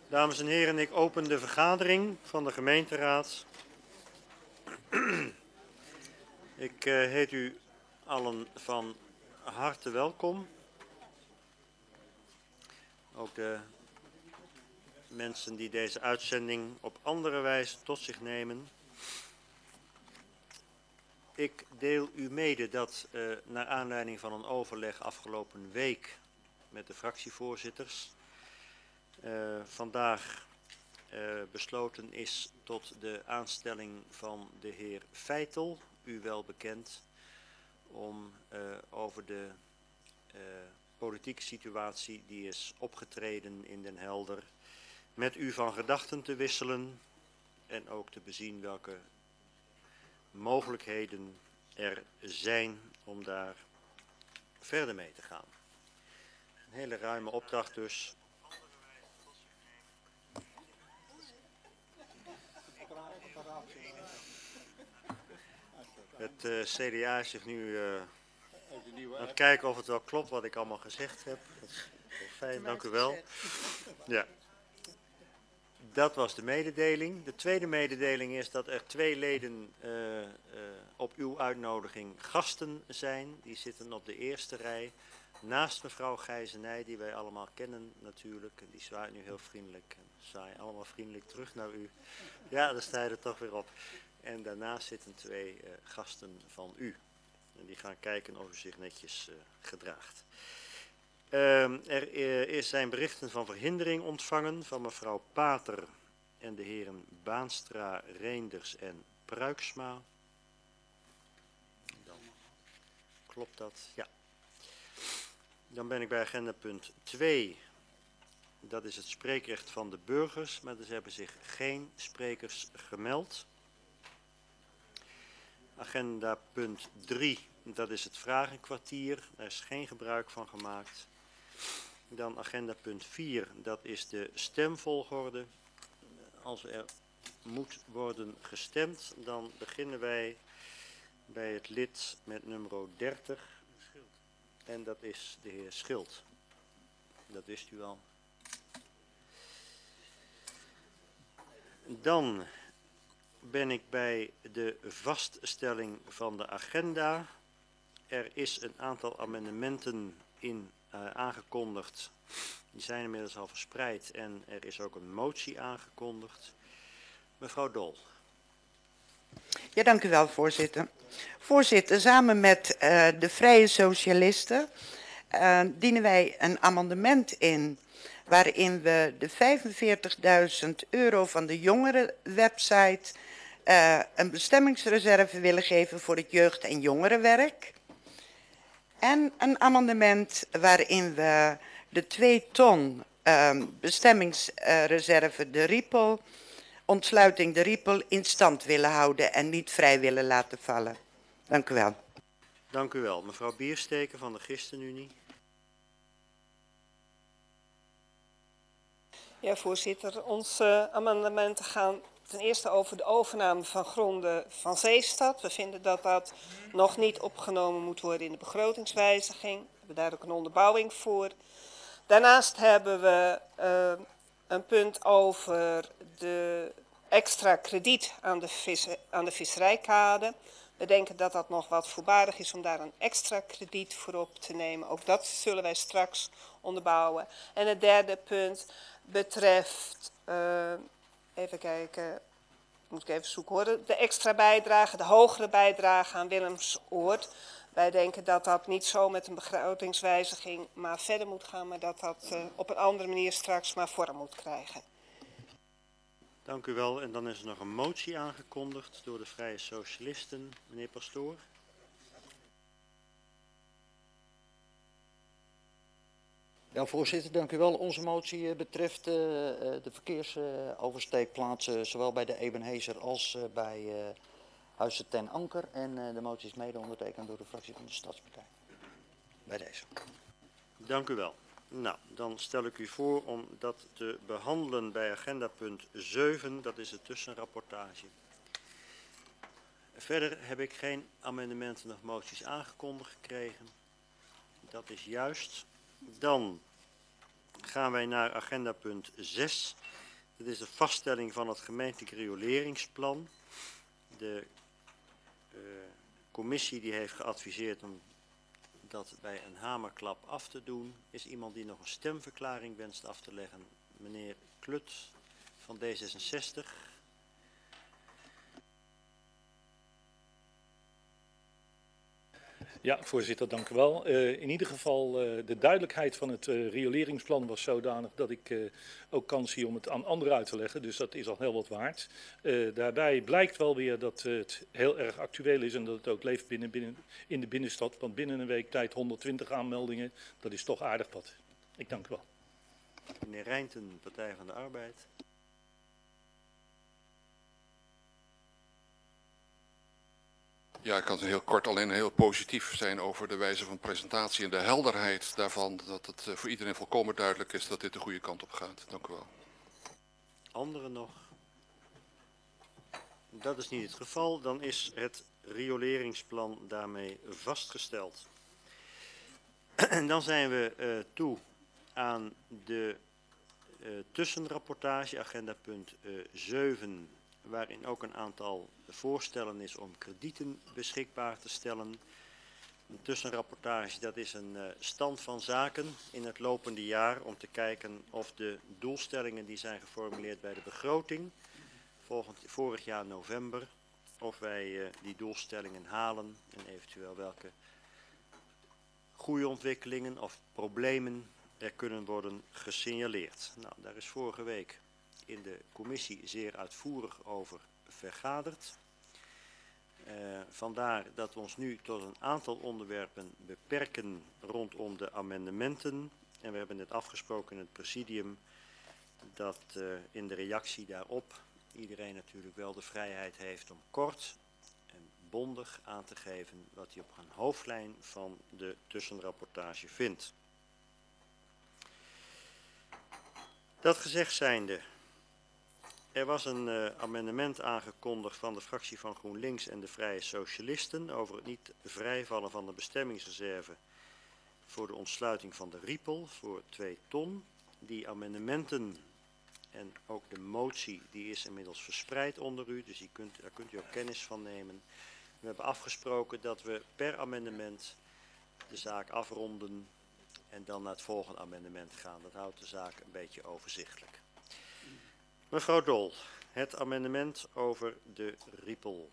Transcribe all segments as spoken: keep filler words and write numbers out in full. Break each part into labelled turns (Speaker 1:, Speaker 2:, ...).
Speaker 1: Dames en heren, ik open de vergadering van de gemeenteraad. Ik uh, heet u allen van harte welkom. Ook de mensen die deze uitzending op andere wijze tot zich nemen. Ik deel u mede dat uh, naar aanleiding van een overleg afgelopen week met de fractievoorzitters uh, vandaag uh, besloten is tot de aanstelling van de heer Feitel, u wel bekend, om uh, over de uh, politieke situatie die is opgetreden in Den Helder met u van gedachten te wisselen en ook te bezien welke mogelijkheden er zijn om daar verder mee te gaan. Een hele ruime opdracht dus. Het uh, C D A is zich nu uh, aan het kijken of het wel klopt wat ik allemaal gezegd heb. Dat is fijn, dank u wel. Ja. Dat was de mededeling. De tweede mededeling is dat er twee leden uh, uh, op uw uitnodiging gasten zijn. Die zitten op de eerste rij naast mevrouw Gijzenij, die wij allemaal kennen natuurlijk. En die zwaait nu heel vriendelijk. Zwaai allemaal vriendelijk terug naar u. Ja, daar sta je er toch weer op. En daarnaast zitten twee uh, gasten van u. En die gaan kijken of u zich netjes uh, gedraagt. Uh, er is zijn berichten van verhindering ontvangen van mevrouw Pater en de heren Baanstra, Reenders en Pruiksma. Dan klopt dat, ja. Dan ben ik bij agenda punt twee. Dat is het spreekrecht van de burgers, maar er hebben zich geen sprekers gemeld. Agenda punt drie, dat is het vragenkwartier. Daar is geen gebruik van gemaakt. Dan agenda punt vier, dat is de stemvolgorde. Als er moet worden gestemd, dan beginnen wij bij het lid met nummer dertig. En dat is de heer Schild. Dat wist u al. Dan ben ik bij de vaststelling van de agenda. Er is een aantal amendementen in uh, aangekondigd. Die zijn inmiddels al verspreid en er is ook een motie aangekondigd. Mevrouw Dol.
Speaker 2: Ja, dank u wel, voorzitter. Voorzitter, samen met uh, de Vrije Socialisten uh, dienen wij een amendement in waarin we de vijfenveertigduizend euro van de jongerenwebsite uh, een bestemmingsreserve willen geven voor het jeugd- en jongerenwerk. En een amendement waarin we de twee ton uh, bestemmingsreserve de Riepel, ontsluiting de Riepel, in stand willen houden en niet vrij willen laten vallen. Dank u wel.
Speaker 1: Dank u wel. Mevrouw Biersteken van de ChristenUnie.
Speaker 3: Ja, voorzitter. Onze amendementen gaan ten eerste over de overname van gronden van Zeestad. We vinden dat dat nog niet opgenomen moet worden in de begrotingswijziging. We hebben daar ook een onderbouwing voor. Daarnaast hebben we uh, een punt over de extra krediet aan de, vis, aan de visserijkade. We denken dat dat nog wat voorbarig is om daar een extra krediet voor op te nemen. Ook dat zullen wij straks onderbouwen. En het derde punt betreft, uh, even kijken, moet ik even zoeken hoor, de extra bijdrage, de hogere bijdrage aan Willemsoord. Wij denken dat dat niet zo met een begrotingswijziging maar verder moet gaan, maar dat dat uh, op een andere manier straks maar vorm moet krijgen.
Speaker 1: Dank u wel. En dan is er nog een motie aangekondigd door de Vrije Socialisten. Meneer Pastoor.
Speaker 4: Ja, voorzitter, dank u wel. Onze motie betreft uh, de verkeersoversteekplaatsen uh, zowel bij de Ebenezer als uh, bij uh, Huizen ten Anker. En uh, de motie is mede ondertekend door de fractie van de Stadspartij. Bij deze.
Speaker 1: Dank u wel. Nou, dan stel ik u voor om dat te behandelen bij agenda punt zeven, dat is de tussenrapportage. Verder heb ik geen amendementen of moties aangekondigd gekregen. Dat is juist. Dan gaan wij naar agenda punt zes. Dit is de vaststelling van het gemeentelijk rioleringsplan. De uh, commissie die heeft geadviseerd om dat bij een hamerklap af te doen. Is iemand die nog een stemverklaring wenst af te leggen? Meneer Klut van D zesenzestig.
Speaker 5: Ja, voorzitter, dank u wel. Uh, in ieder geval, uh, de duidelijkheid van het uh, rioleringsplan was zodanig dat ik uh, ook kans zie om het aan anderen uit te leggen. Dus dat is al heel wat waard. Uh, daarbij blijkt wel weer dat uh, het heel erg actueel is en dat het ook leeft binnen, binnen, in de binnenstad. Want binnen een week tijd honderdtwintig aanmeldingen, dat is toch aardig wat. Ik dank u wel.
Speaker 1: Meneer Rijnten, Partij van de Arbeid.
Speaker 6: Ja, ik kan het heel kort alleen heel positief zijn over de wijze van presentatie en de helderheid daarvan. Dat het voor iedereen volkomen duidelijk is dat dit de goede kant op gaat. Dank u wel.
Speaker 1: Anderen nog? Dat is niet het geval. Dan is het rioleringsplan daarmee vastgesteld. En dan zijn we uh, toe aan de uh, tussenrapportage, agenda punt uh, zeven, waarin ook een aantal voorstellen is om kredieten beschikbaar te stellen. Een tussenrapportage, dat is een uh, stand van zaken in het lopende jaar om te kijken of de doelstellingen die zijn geformuleerd bij de begroting, volgend, vorig jaar november, of wij uh, die doelstellingen halen en eventueel welke goede ontwikkelingen of problemen er kunnen worden gesignaleerd. Nou, daar is vorige week in de commissie zeer uitvoerig over vergaderd. Uh, vandaar dat we ons nu tot een aantal onderwerpen beperken rondom de amendementen. En we hebben net afgesproken in het presidium dat uh, in de reactie daarop iedereen natuurlijk wel de vrijheid heeft om kort en bondig aan te geven wat hij op een hoofdlijn van de tussenrapportage vindt. Dat gezegd zijnde, er was een uh, amendement aangekondigd van de fractie van GroenLinks en de Vrije Socialisten over het niet vrijvallen van de bestemmingsreserve voor de ontsluiting van de Riepel voor twee ton. Die amendementen en ook de motie die is inmiddels verspreid onder u, dus die kunt, daar kunt u ook kennis van nemen. We hebben afgesproken dat we per amendement de zaak afronden en dan naar het volgende amendement gaan. Dat houdt de zaak een beetje overzichtelijk. Mevrouw Dol, het amendement over de Riepel.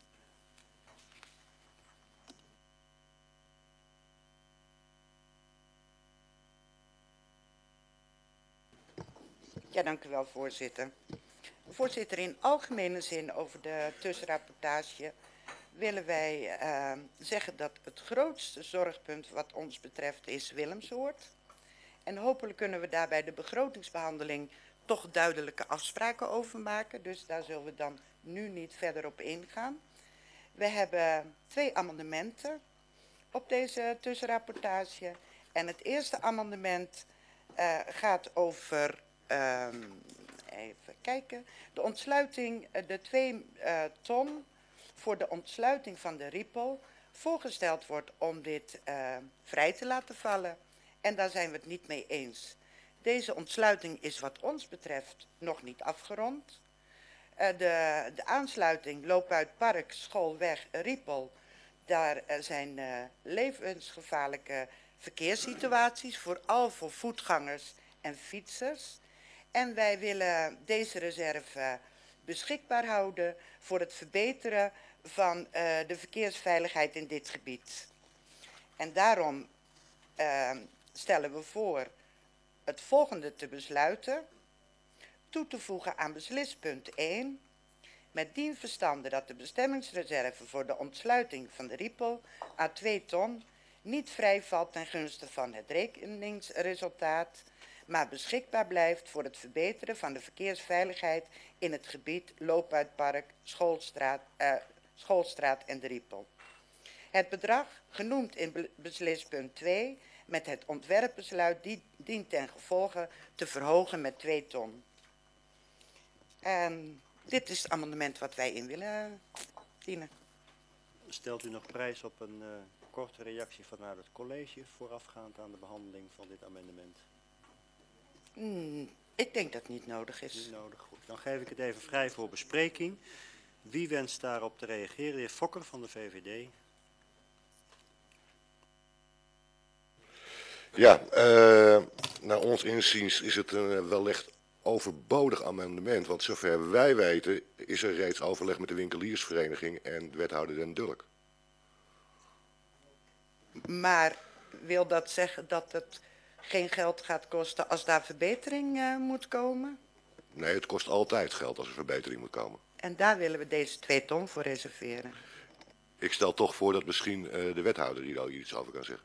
Speaker 2: Ja, dank u wel, voorzitter. Voorzitter, in algemene zin over de tussenrapportage willen wij uh, zeggen dat het grootste zorgpunt wat ons betreft is Willemsoord. En hopelijk kunnen we daar bij de begrotingsbehandeling toch duidelijke afspraken over maken. Dus daar zullen we dan nu niet verder op ingaan. We hebben twee amendementen op deze tussenrapportage. En het eerste amendement uh, gaat over, uh, even kijken, de ontsluiting, de twee uh, ton voor de ontsluiting van de Riepel voorgesteld wordt om dit uh, vrij te laten vallen. En daar zijn we het niet mee eens. Deze ontsluiting is wat ons betreft nog niet afgerond. Uh, de, de aansluiting Loopuitpark, Schoolweg, Riepel. Daar uh, zijn uh, levensgevaarlijke verkeerssituaties, vooral voor voetgangers en fietsers. En wij willen deze reserve beschikbaar houden voor het verbeteren van uh, de verkeersveiligheid in dit gebied. En daarom uh, stellen we voor het volgende te besluiten. Toe te voegen aan beslispunt één. Met dien verstande dat de bestemmingsreserve voor de ontsluiting van de Riepel à twee ton niet vrijvalt ten gunste van het rekeningsresultaat, maar beschikbaar blijft voor het verbeteren van de verkeersveiligheid in het gebied Loopuitpark, Schoolstraat, uh, Schoolstraat en de Riepel. Het bedrag, genoemd in beslispunt twee, met het ontwerpbesluit die, dient ten gevolge te verhogen met twee ton. En dit is het amendement wat wij in willen dienen.
Speaker 1: Stelt u nog prijs op een uh, korte reactie vanuit het college voorafgaand aan de behandeling van dit amendement?
Speaker 2: Hmm, Ik denk dat het niet nodig is.
Speaker 1: Niet nodig, goed. Dan geef ik het even vrij voor bespreking. Wie wenst daarop te reageren? De heer Fokker van de V V D.
Speaker 7: Ja, uh, naar ons inziens is het een wellicht overbodig amendement, want zover wij weten is er reeds overleg met de winkeliersvereniging en wethouder Den Dulk.
Speaker 2: Maar wil dat zeggen dat het geen geld gaat kosten als daar verbetering uh, moet komen?
Speaker 7: Nee, het kost altijd geld als er verbetering moet komen.
Speaker 2: En daar willen we deze twee ton voor reserveren.
Speaker 7: Ik stel toch voor dat misschien uh, de wethouder hier al iets over kan zeggen.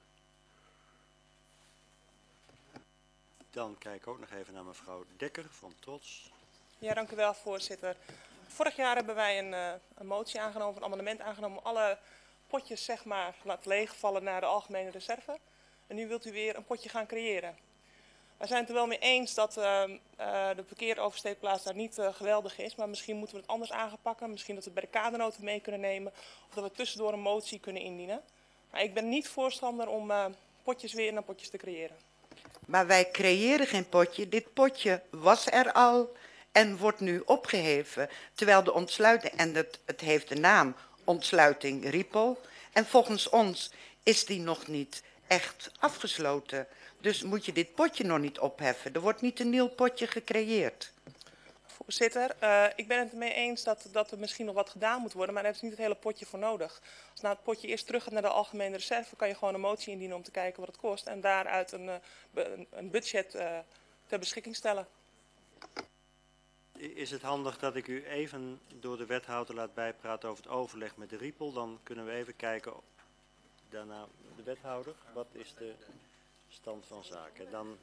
Speaker 1: Dan kijk ik ook nog even naar mevrouw Dekker van Trots.
Speaker 8: Ja, dank u wel, voorzitter. Vorig jaar hebben wij een, uh, een motie aangenomen, een amendement aangenomen om alle potjes zeg maar laten leegvallen naar de algemene reserve. En nu wilt u weer een potje gaan creëren. Wij zijn het er wel mee eens dat uh, uh, de verkeeroversteekplaats daar niet uh, geweldig is, maar misschien moeten we het anders aanpakken. Misschien dat we het bij de kadernoten mee kunnen nemen of dat we tussendoor een motie kunnen indienen. Maar ik ben niet voorstander om uh, potjes weer naar potjes te creëren.
Speaker 2: Maar wij creëren geen potje. Dit potje was er al en wordt nu opgeheven. Terwijl de ontsluiting, en het, het heeft de naam ontsluiting Riepel. En volgens ons is die nog niet echt afgesloten. Dus moet je dit potje nog niet opheffen. Er wordt niet een nieuw potje gecreëerd.
Speaker 8: Voorzitter, uh, ik ben het ermee eens dat, dat er misschien nog wat gedaan moet worden, maar daar is niet het hele potje voor nodig. Als nou het potje eerst terug gaat naar de algemene reserve, kan je gewoon een motie indienen om te kijken wat het kost en daaruit een, uh, een budget uh, ter beschikking stellen.
Speaker 1: Is het handig dat ik u even door de wethouder laat bijpraten over het overleg met de Riepel? Dan kunnen we even kijken, daarna de wethouder, wat is de stand van zaken? Dan...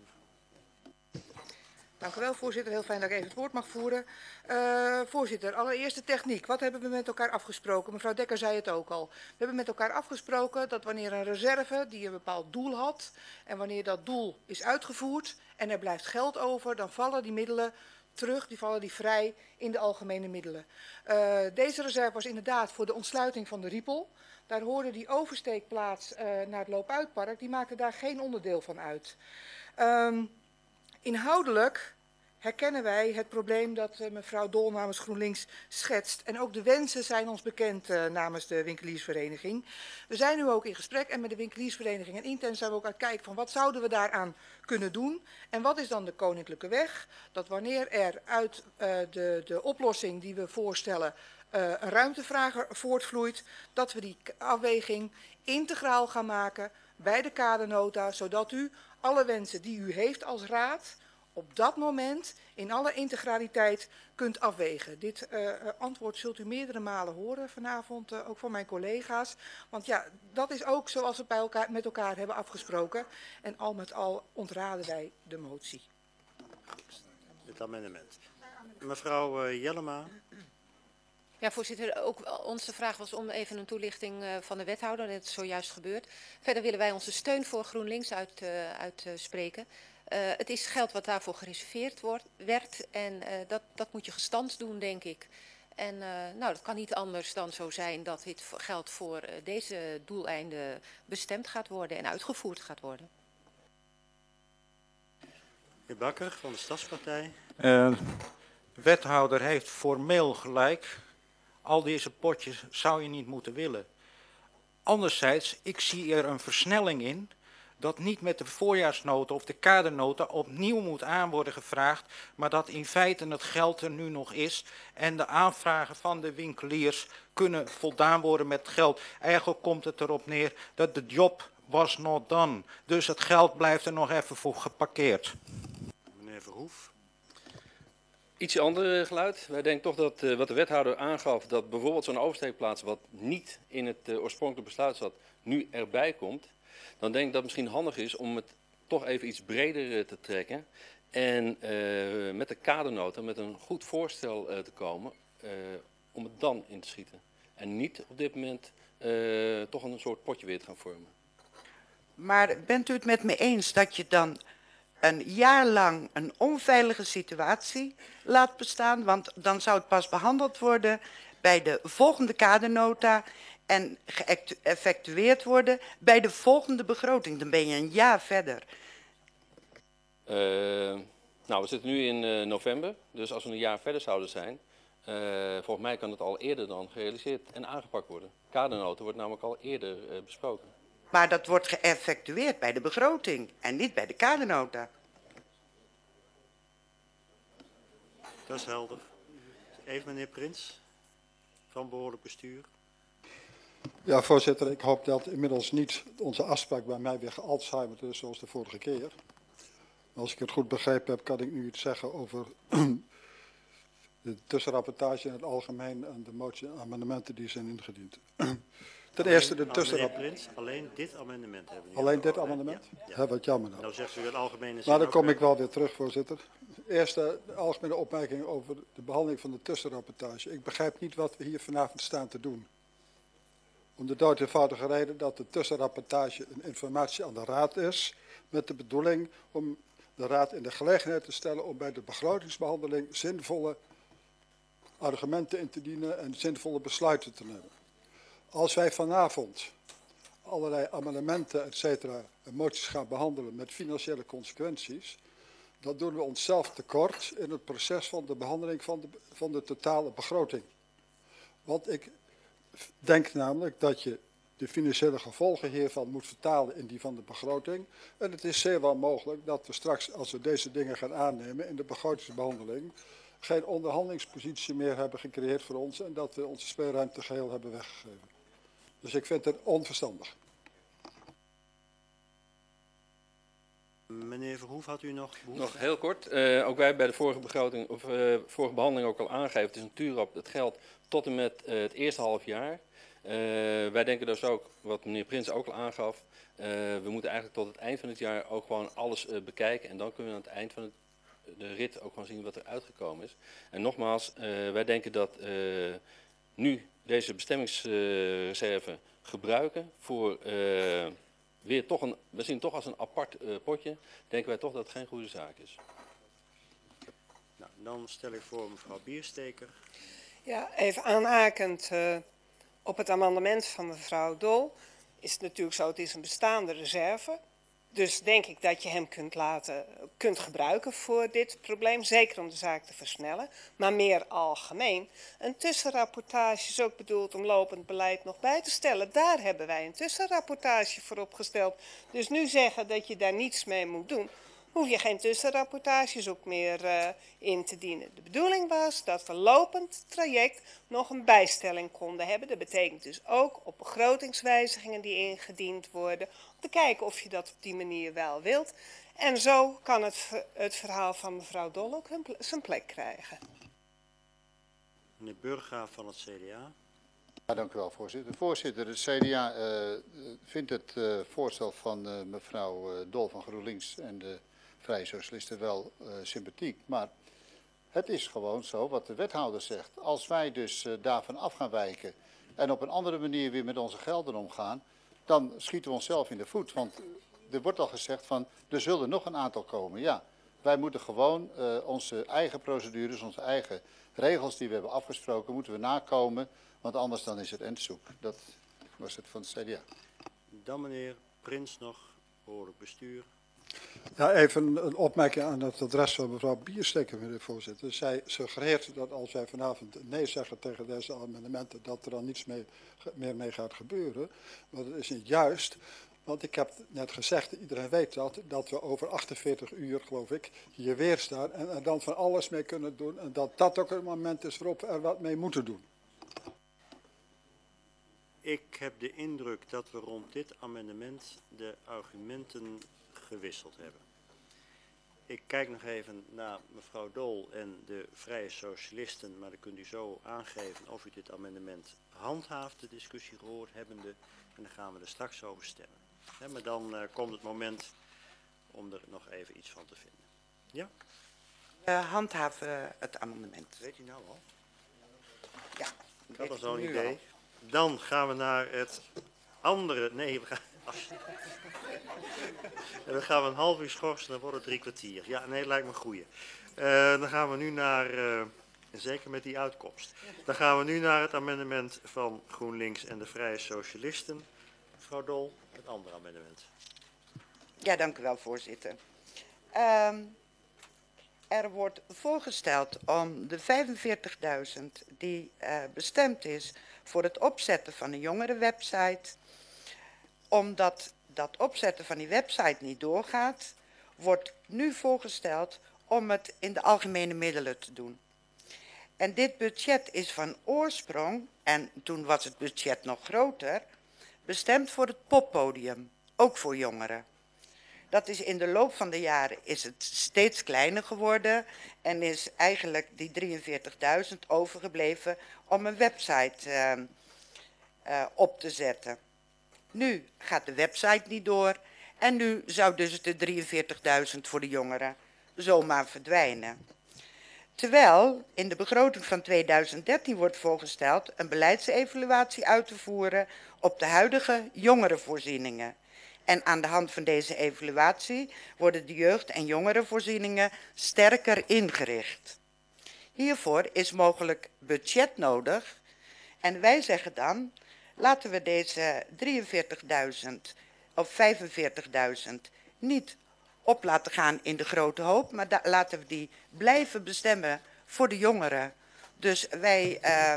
Speaker 9: Dank u wel, voorzitter. Heel fijn dat ik even het woord mag voeren. Uh, voorzitter, allereerst de techniek. Wat hebben we met elkaar afgesproken? Mevrouw Dekker zei het ook al. We hebben met elkaar afgesproken dat wanneer een reserve die een bepaald doel had en wanneer dat doel is uitgevoerd en er blijft geld over, dan vallen die middelen terug, die vallen die vrij in de algemene middelen. Uh, deze reserve was inderdaad voor de ontsluiting van de Riepel. Daar hoorde die oversteekplaats uh, naar het Loopuitpark, die maakte daar geen onderdeel van uit. Um, Inhoudelijk herkennen wij het probleem dat uh, mevrouw Dol namens GroenLinks schetst. En ook de wensen zijn ons bekend uh, namens de winkeliersvereniging. We zijn nu ook in gesprek en met de winkeliersvereniging en intern zijn we ook aan het kijken van wat zouden we daaraan kunnen doen. En wat is dan de koninklijke weg? Dat wanneer er uit uh, de, de oplossing die we voorstellen uh, een ruimtevraag voortvloeit, dat we die afweging integraal gaan maken bij de kadernota, zodat u alle wensen die u heeft als raad op dat moment in alle integraliteit kunt afwegen. Dit uh, antwoord zult u meerdere malen horen vanavond, uh, ook van mijn collega's. Want ja, dat is ook zoals we bij elkaar, met elkaar hebben afgesproken. En al met al ontraden wij de motie.
Speaker 1: Het amendement. Mevrouw uh, Jellema.
Speaker 10: Ja, voorzitter, ook onze vraag was om even een toelichting uh, van de wethouder. Dat is zojuist gebeurd. Verder willen wij onze steun voor GroenLinks uitspreken. Uh, uh, het is geld wat daarvoor gereserveerd wordt, werd en uh, dat, dat moet je gestand doen, denk ik. En uh, nou, dat kan niet anders dan zo zijn dat dit geld voor uh, deze doeleinden bestemd gaat worden en uitgevoerd gaat worden.
Speaker 1: Heer Bakker van de Stadspartij.
Speaker 11: Uh, de wethouder heeft formeel gelijk. Al deze potjes zou je niet moeten willen. Anderzijds, ik zie er een versnelling in dat niet met de voorjaarsnota of de kadernota opnieuw moet aan worden gevraagd, maar dat in feite het geld er nu nog is en de aanvragen van de winkeliers kunnen voldaan worden met geld. Eigenlijk komt het erop neer dat de job was not done. Dus het geld blijft er nog even voor geparkeerd.
Speaker 1: Meneer Verhoef.
Speaker 12: Ietsje ander geluid. Wij denken toch dat uh, wat de wethouder aangaf, dat bijvoorbeeld zo'n oversteekplaats wat niet in het uh, oorspronkelijke besluit zat, nu erbij komt. Dan denk ik dat het misschien handig is om het toch even iets breder uh, te trekken. En uh, met de kadernota, met een goed voorstel uh, te komen, uh, om het dan in te schieten. En niet op dit moment uh, toch een soort potje weer te gaan vormen.
Speaker 2: Maar bent u het met me eens dat je dan een jaar lang een onveilige situatie laat bestaan? Want dan zou het pas behandeld worden bij de volgende kadernota en geëffectueerd worden bij de volgende begroting. Dan ben je een jaar verder.
Speaker 12: Uh, Nou, we zitten nu in uh, november, dus als we een jaar verder zouden zijn, uh, volgens mij kan het al eerder dan gerealiseerd en aangepakt worden. Kadernota wordt namelijk al eerder uh, besproken.
Speaker 2: Maar dat wordt geëffectueerd bij de begroting en niet bij de kadernota.
Speaker 1: Dat is helder. Even meneer Prins, van behoorlijk bestuur.
Speaker 13: Ja, voorzitter, ik hoop dat inmiddels niet onze afspraak bij mij weer gealzheimerd is zoals de vorige keer. Als ik het goed begrepen heb, kan ik nu iets zeggen over de tussenrapportage in het algemeen en de motie amendementen die zijn ingediend. Ten eerste de tussenrapportage.
Speaker 1: Alleen dit amendement hebben we nu.
Speaker 13: Alleen dit amendement?
Speaker 1: Ja, ja.
Speaker 13: Ja, wat jammer nou.
Speaker 1: Nou zegt u het algemene.
Speaker 13: Maar dan kom ik wel weer terug, voorzitter. Eerst de algemene opmerking over de behandeling van de tussenrapportage. Ik begrijp niet wat we hier vanavond staan te doen. Om de dood eenvoudige reden dat de tussenrapportage een informatie aan de Raad is, met de bedoeling om de Raad in de gelegenheid te stellen om bij de begrotingsbehandeling zinvolle argumenten in te dienen en zinvolle besluiten te nemen. Als wij vanavond allerlei amendementen, et cetera, en moties gaan behandelen met financiële consequenties, dan doen we onszelf tekort in het proces van de behandeling van de, van de totale begroting. Want ik denk namelijk dat je de financiële gevolgen hiervan moet vertalen in die van de begroting. En het is zeer wel mogelijk dat we straks, als we deze dingen gaan aannemen in de begrotingsbehandeling, geen onderhandelingspositie meer hebben gecreëerd voor ons en dat we onze speelruimte geheel hebben weggegeven. Dus ik vind het onverstandig.
Speaker 1: Meneer Verhoef, had u nog behoefte?
Speaker 12: Nog heel kort. Uh, ook wij bij de vorige begroting of uh, vorige behandeling ook al aangegeven. Het is een tuurrap. Het geldt tot en met uh, het eerste half jaar. Uh, wij denken dus ook, wat meneer Prins ook al aangaf, uh, we moeten eigenlijk tot het eind van het jaar ook gewoon alles uh, bekijken. En dan kunnen we aan het eind van het, de rit ook gewoon zien wat er uitgekomen is. En nogmaals, uh, wij denken dat uh, nu deze bestemmingsreserve uh, gebruiken voor uh, weer toch een, we zien het toch als een apart uh, potje, denken wij toch dat het geen goede zaak is.
Speaker 1: Nou, dan stel ik voor mevrouw Biersteker.
Speaker 3: Ja, even aanhakend uh, op het amendement van mevrouw Dol is het natuurlijk zo, het is een bestaande reserve. Dus denk ik dat je hem kunt, laten, kunt gebruiken voor dit probleem, zeker om de zaak te versnellen. Maar meer algemeen, een tussenrapportage is ook bedoeld om lopend beleid nog bij te stellen. Daar hebben wij een tussenrapportage voor opgesteld. Dus nu zeggen dat je daar niets mee moet doen, hoef je geen tussenrapportages ook meer uh, in te dienen. De bedoeling was dat we lopend traject nog een bijstelling konden hebben. Dat betekent dus ook op begrotingswijzigingen die ingediend worden, om te kijken of je dat op die manier wel wilt. En zo kan het, het verhaal van mevrouw Dol ook hun, zijn plek krijgen.
Speaker 1: Meneer Burggraaf van het C D A.
Speaker 14: Ja, dank u wel, voorzitter. Voorzitter, het C D A uh, vindt het uh, voorstel van uh, mevrouw uh, Dol van GroenLinks en de Vrije Socialisten wel uh, sympathiek. Maar het is gewoon zo wat de wethouder zegt. Als wij dus uh, daarvan af gaan wijken en op een andere manier weer met onze gelden omgaan, dan schieten we onszelf in de voet. Want er wordt al gezegd van, er zullen nog een aantal komen. Ja, wij moeten gewoon uh, onze eigen procedures, onze eigen regels die we hebben afgesproken, moeten we nakomen. Want anders dan is het endzoek. Dat was het van het C D A.
Speaker 1: Dan meneer Prins nog, behoorlijk bestuur.
Speaker 13: Ja, even een opmerking aan het adres van mevrouw Biersteker, meneer voorzitter. Zij suggereert dat als wij vanavond nee zeggen tegen deze amendementen, dat er dan niets mee, meer mee gaat gebeuren. Maar dat is niet juist. Want ik heb net gezegd, iedereen weet dat, dat we over achtenveertig uur, geloof ik, hier weer staan en er dan van alles mee kunnen doen. En dat dat ook een moment is waarop we er wat mee moeten doen.
Speaker 1: Ik heb de indruk dat we rond dit amendement de argumenten gewisseld hebben. Ik kijk nog even naar mevrouw Dol en de Vrije Socialisten, maar dan kunt u zo aangeven of u dit amendement handhaaft, de discussie gehoord hebbende, en dan gaan we er straks over stemmen. Ja, maar dan uh, komt het moment om er nog even iets van te vinden. Ja?
Speaker 2: Uh, handhaven het amendement.
Speaker 1: Weet u nou al?
Speaker 2: Ja.
Speaker 1: Dat was al een idee. Dan gaan we naar het andere. Nee, we gaan. En dan gaan we een half uur schorsen, dan wordt het drie kwartier. Ja, nee, lijkt me een goeie. Uh, dan gaan we nu naar, uh, zeker met die uitkomst. Dan gaan we nu naar het amendement van GroenLinks en de Vrije Socialisten. Mevrouw Dol, het andere amendement.
Speaker 2: Ja, dank u wel, voorzitter. Um, er wordt voorgesteld om de vijfenveertigduizend die uh, bestemd is voor het opzetten van een jongerenwebsite, omdat dat opzetten van die website niet doorgaat, wordt nu voorgesteld om het in de algemene middelen te doen. En dit budget is van oorsprong, en toen was het budget nog groter, bestemd voor het poppodium, ook voor jongeren. Dat is in de loop van de jaren is het steeds kleiner geworden en is eigenlijk die drieënveertigduizend overgebleven om een website uh, uh, op te zetten. Nu gaat de website niet door en nu zou dus de drieënveertigduizend voor de jongeren zomaar verdwijnen. Terwijl in de begroting van tweeduizend dertien wordt voorgesteld een beleidsevaluatie uit te voeren op de huidige jongerenvoorzieningen. En aan de hand van deze evaluatie worden de jeugd- en jongerenvoorzieningen sterker ingericht. Hiervoor is mogelijk budget nodig en wij zeggen dan, laten we deze drieënveertigduizend of vijfenveertigduizend niet op laten gaan in de grote hoop, maar da- laten we die blijven bestemmen voor de jongeren. Dus wij, uh,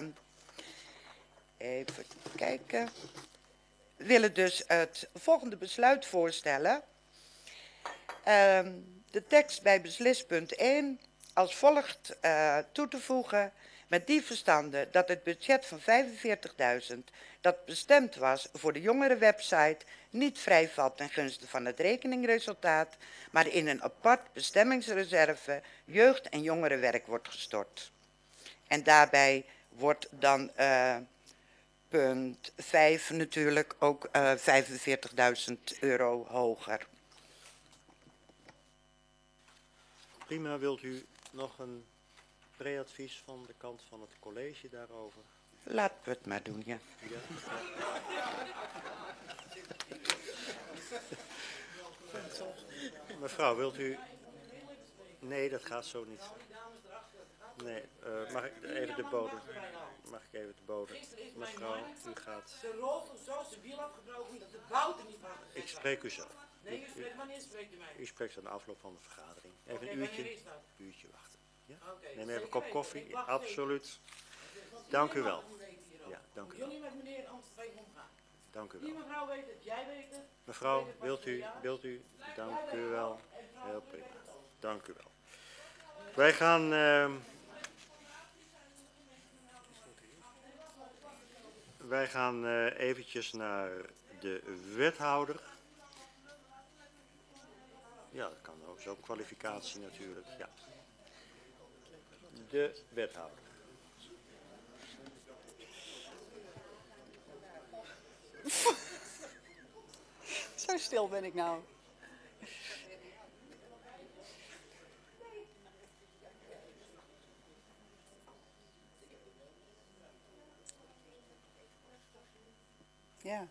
Speaker 2: even kijken, willen dus het volgende besluit voorstellen. Uh, de tekst bij beslispunt één als volgt uh, toe te voegen, met die verstande dat het budget van vijfenveertigduizend dat bestemd was voor de jongerenwebsite niet vrijvalt ten gunste van het rekeningresultaat, maar in een apart bestemmingsreserve jeugd- en jongerenwerk wordt gestort. En daarbij wordt dan uh, punt vijf natuurlijk ook uh, vijfenveertigduizend euro hoger.
Speaker 1: Prima, wilt u nog een preadvies van de kant van het college daarover?
Speaker 2: Laten we het maar doen, ja.
Speaker 1: Ja. Mevrouw, wilt u... Nee, dat gaat zo niet. Nee, uh, mag ik even de bodem? Mag ik even de bodem? Mevrouw, u gaat...
Speaker 15: Ze rolde zo, ze wiel afgebroken, dat de bouten niet waren.
Speaker 1: Ik spreek u zo.
Speaker 15: Nee, u spreekt, wanneer spreekt u mij?
Speaker 1: U spreekt aan de afloop van de vergadering. Even
Speaker 15: Okay,
Speaker 1: een uurtje, uurtje wachten. Ja?
Speaker 15: Okay,
Speaker 1: Neem even een kop koffie. Absoluut. Dank u wel. Ja, dank u wel.
Speaker 15: Jullie met meneer Amsterdam omgaan.
Speaker 1: Dank u wel.
Speaker 15: Die mevrouw weet het, jij weet het.
Speaker 1: Mevrouw, wilt u, wilt u? Dank u wel. Heel prima. Dank u wel. Wij gaan... Uh, wij gaan uh, eventjes naar de wethouder. Ja, dat kan ook zo'n kwalificatie natuurlijk. Ja. De wethouder.
Speaker 16: Zo stil ben ik nou. Ja.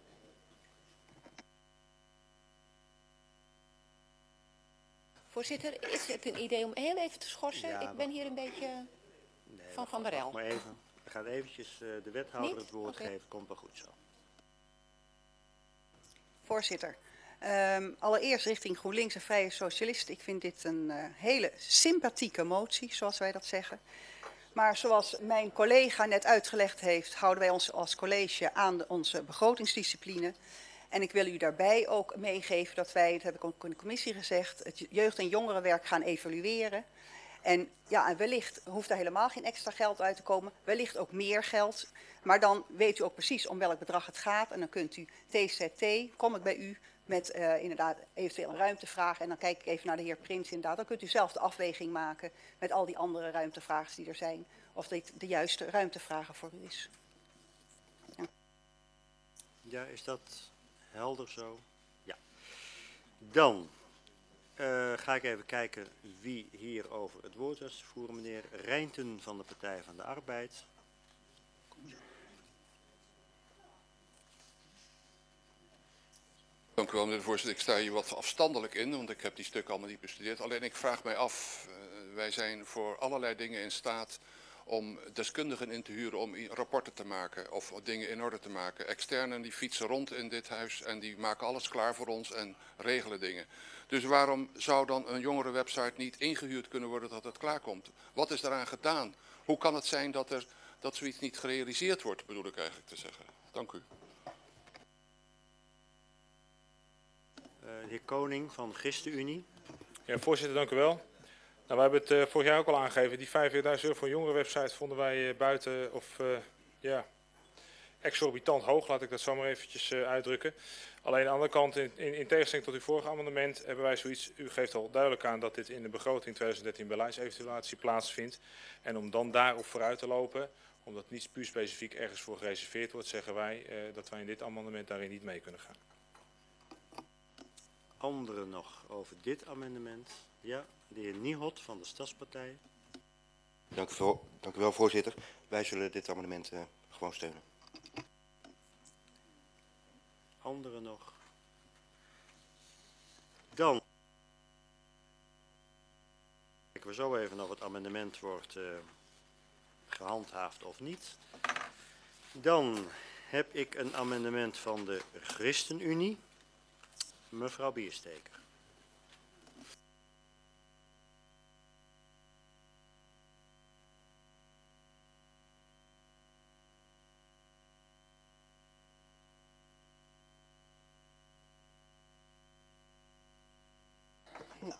Speaker 10: Voorzitter, is het een idee om heel even te schorsen?
Speaker 1: Ja,
Speaker 10: ik ben hier een beetje
Speaker 1: nee,
Speaker 10: van Van der Rel.
Speaker 1: Maar even, we gaan eventjes uh, de wethouder
Speaker 10: Niet?
Speaker 1: het woord
Speaker 10: Okay.
Speaker 1: geven. Komt wel goed zo.
Speaker 16: Voorzitter, um, allereerst richting GroenLinks en Vrije Socialisten. Ik vind dit een uh, hele sympathieke motie, zoals wij dat zeggen. Maar zoals mijn collega net uitgelegd heeft, houden wij ons als college aan de, onze begrotingsdiscipline. En ik wil u daarbij ook meegeven dat wij, dat heb ik ook in de commissie gezegd, het jeugd- en jongerenwerk gaan evalueren. En ja, en wellicht hoeft er helemaal geen extra geld uit te komen, wellicht ook meer geld. Maar dan weet u ook precies om welk bedrag het gaat. En dan kunt u T Z T, kom ik bij u met uh, inderdaad eventueel een ruimtevraag. En dan kijk ik even naar de heer Prins inderdaad. Dan kunt u zelf de afweging maken met al die andere ruimtevragen die er zijn. Of dit de juiste ruimtevragen voor u is. Ja,
Speaker 1: Ja, is dat helder zo? Ja. Dan uh, ga ik even kijken wie hier over het woord is voeren. Meneer Rijnten van de Partij van de Arbeid.
Speaker 6: Dank u wel, meneer de voorzitter. Ik sta hier wat afstandelijk in, want ik heb die stukken allemaal niet bestudeerd. Alleen ik vraag mij af, uh, wij zijn voor allerlei dingen in staat om deskundigen in te huren om rapporten te maken of dingen in orde te maken. Externen die fietsen rond in dit huis en die maken alles klaar voor ons en regelen dingen. Dus waarom zou dan een jongerenwebsite niet ingehuurd kunnen worden dat het klaarkomt? Wat is daaraan gedaan? Hoe kan het zijn dat, er, dat zoiets niet gerealiseerd wordt, bedoel ik eigenlijk te zeggen. Dank u.
Speaker 1: Uh, de heer Koning van ChristenUnie.
Speaker 17: Ja, voorzitter, dank u wel. Nou, we hebben het uh, vorig jaar ook al aangegeven. Die vijfenveertigduizend euro voor een jongerenwebsite vonden wij uh, buiten of uh, ja, exorbitant hoog, laat ik dat zo maar eventjes uh, uitdrukken. Alleen aan de andere kant, in, in, in tegenstelling tot uw vorige amendement, hebben wij zoiets, u geeft al duidelijk aan dat dit in de begroting twintig dertien beleidsevaluatie plaatsvindt. En om dan daarop vooruit te lopen, omdat niet puur specifiek ergens voor gereserveerd wordt, zeggen wij uh, dat wij in dit amendement daarin niet mee kunnen gaan.
Speaker 1: Anderen nog over dit amendement? Ja, de heer Niehot van de Stadspartij.
Speaker 18: Dank u, voor, dank u wel, voorzitter. Wij zullen dit amendement uh, gewoon steunen.
Speaker 1: Anderen nog? Dan kijken we zo even of het amendement wordt uh, gehandhaafd of niet. Dan heb ik een amendement van de ChristenUnie. Mevrouw Biersteker.
Speaker 3: Nou,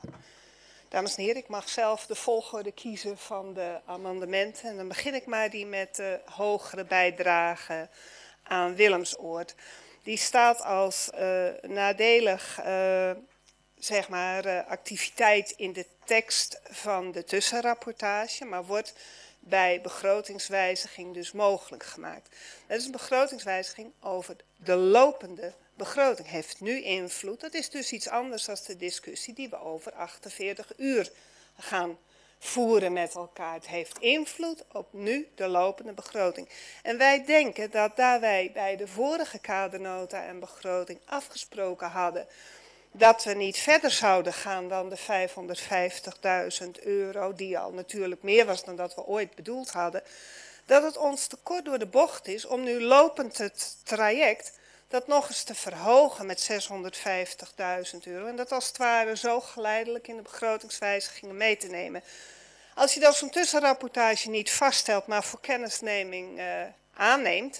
Speaker 3: dames en heren, ik mag zelf de volgorde kiezen van de amendementen. En dan begin ik maar die met de hogere bijdrage aan Willemsoord. Die staat als uh, nadelig uh, zeg maar, uh, activiteit in de tekst van de tussenrapportage, maar wordt bij begrotingswijziging dus mogelijk gemaakt. Dat is een begrotingswijziging over de lopende begroting. Heeft nu invloed. Dat is dus iets anders dan de discussie die we over achtenveertig uur gaan voeren met elkaar. Het heeft invloed op nu de lopende begroting. En wij denken dat daar wij bij de vorige kadernota en begroting afgesproken hadden dat we niet verder zouden gaan dan de vijfhonderdvijftigduizend euro, die al natuurlijk meer was dan dat we ooit bedoeld hadden, dat het ons te kort door de bocht is om nu lopend het traject dat nog eens te verhogen met zeshonderdvijftigduizend euro en dat als het ware zo geleidelijk in de begrotingswijzigingen mee te nemen. Als je dan zo'n tussenrapportage niet vaststelt, maar voor kennisneming uh, aanneemt,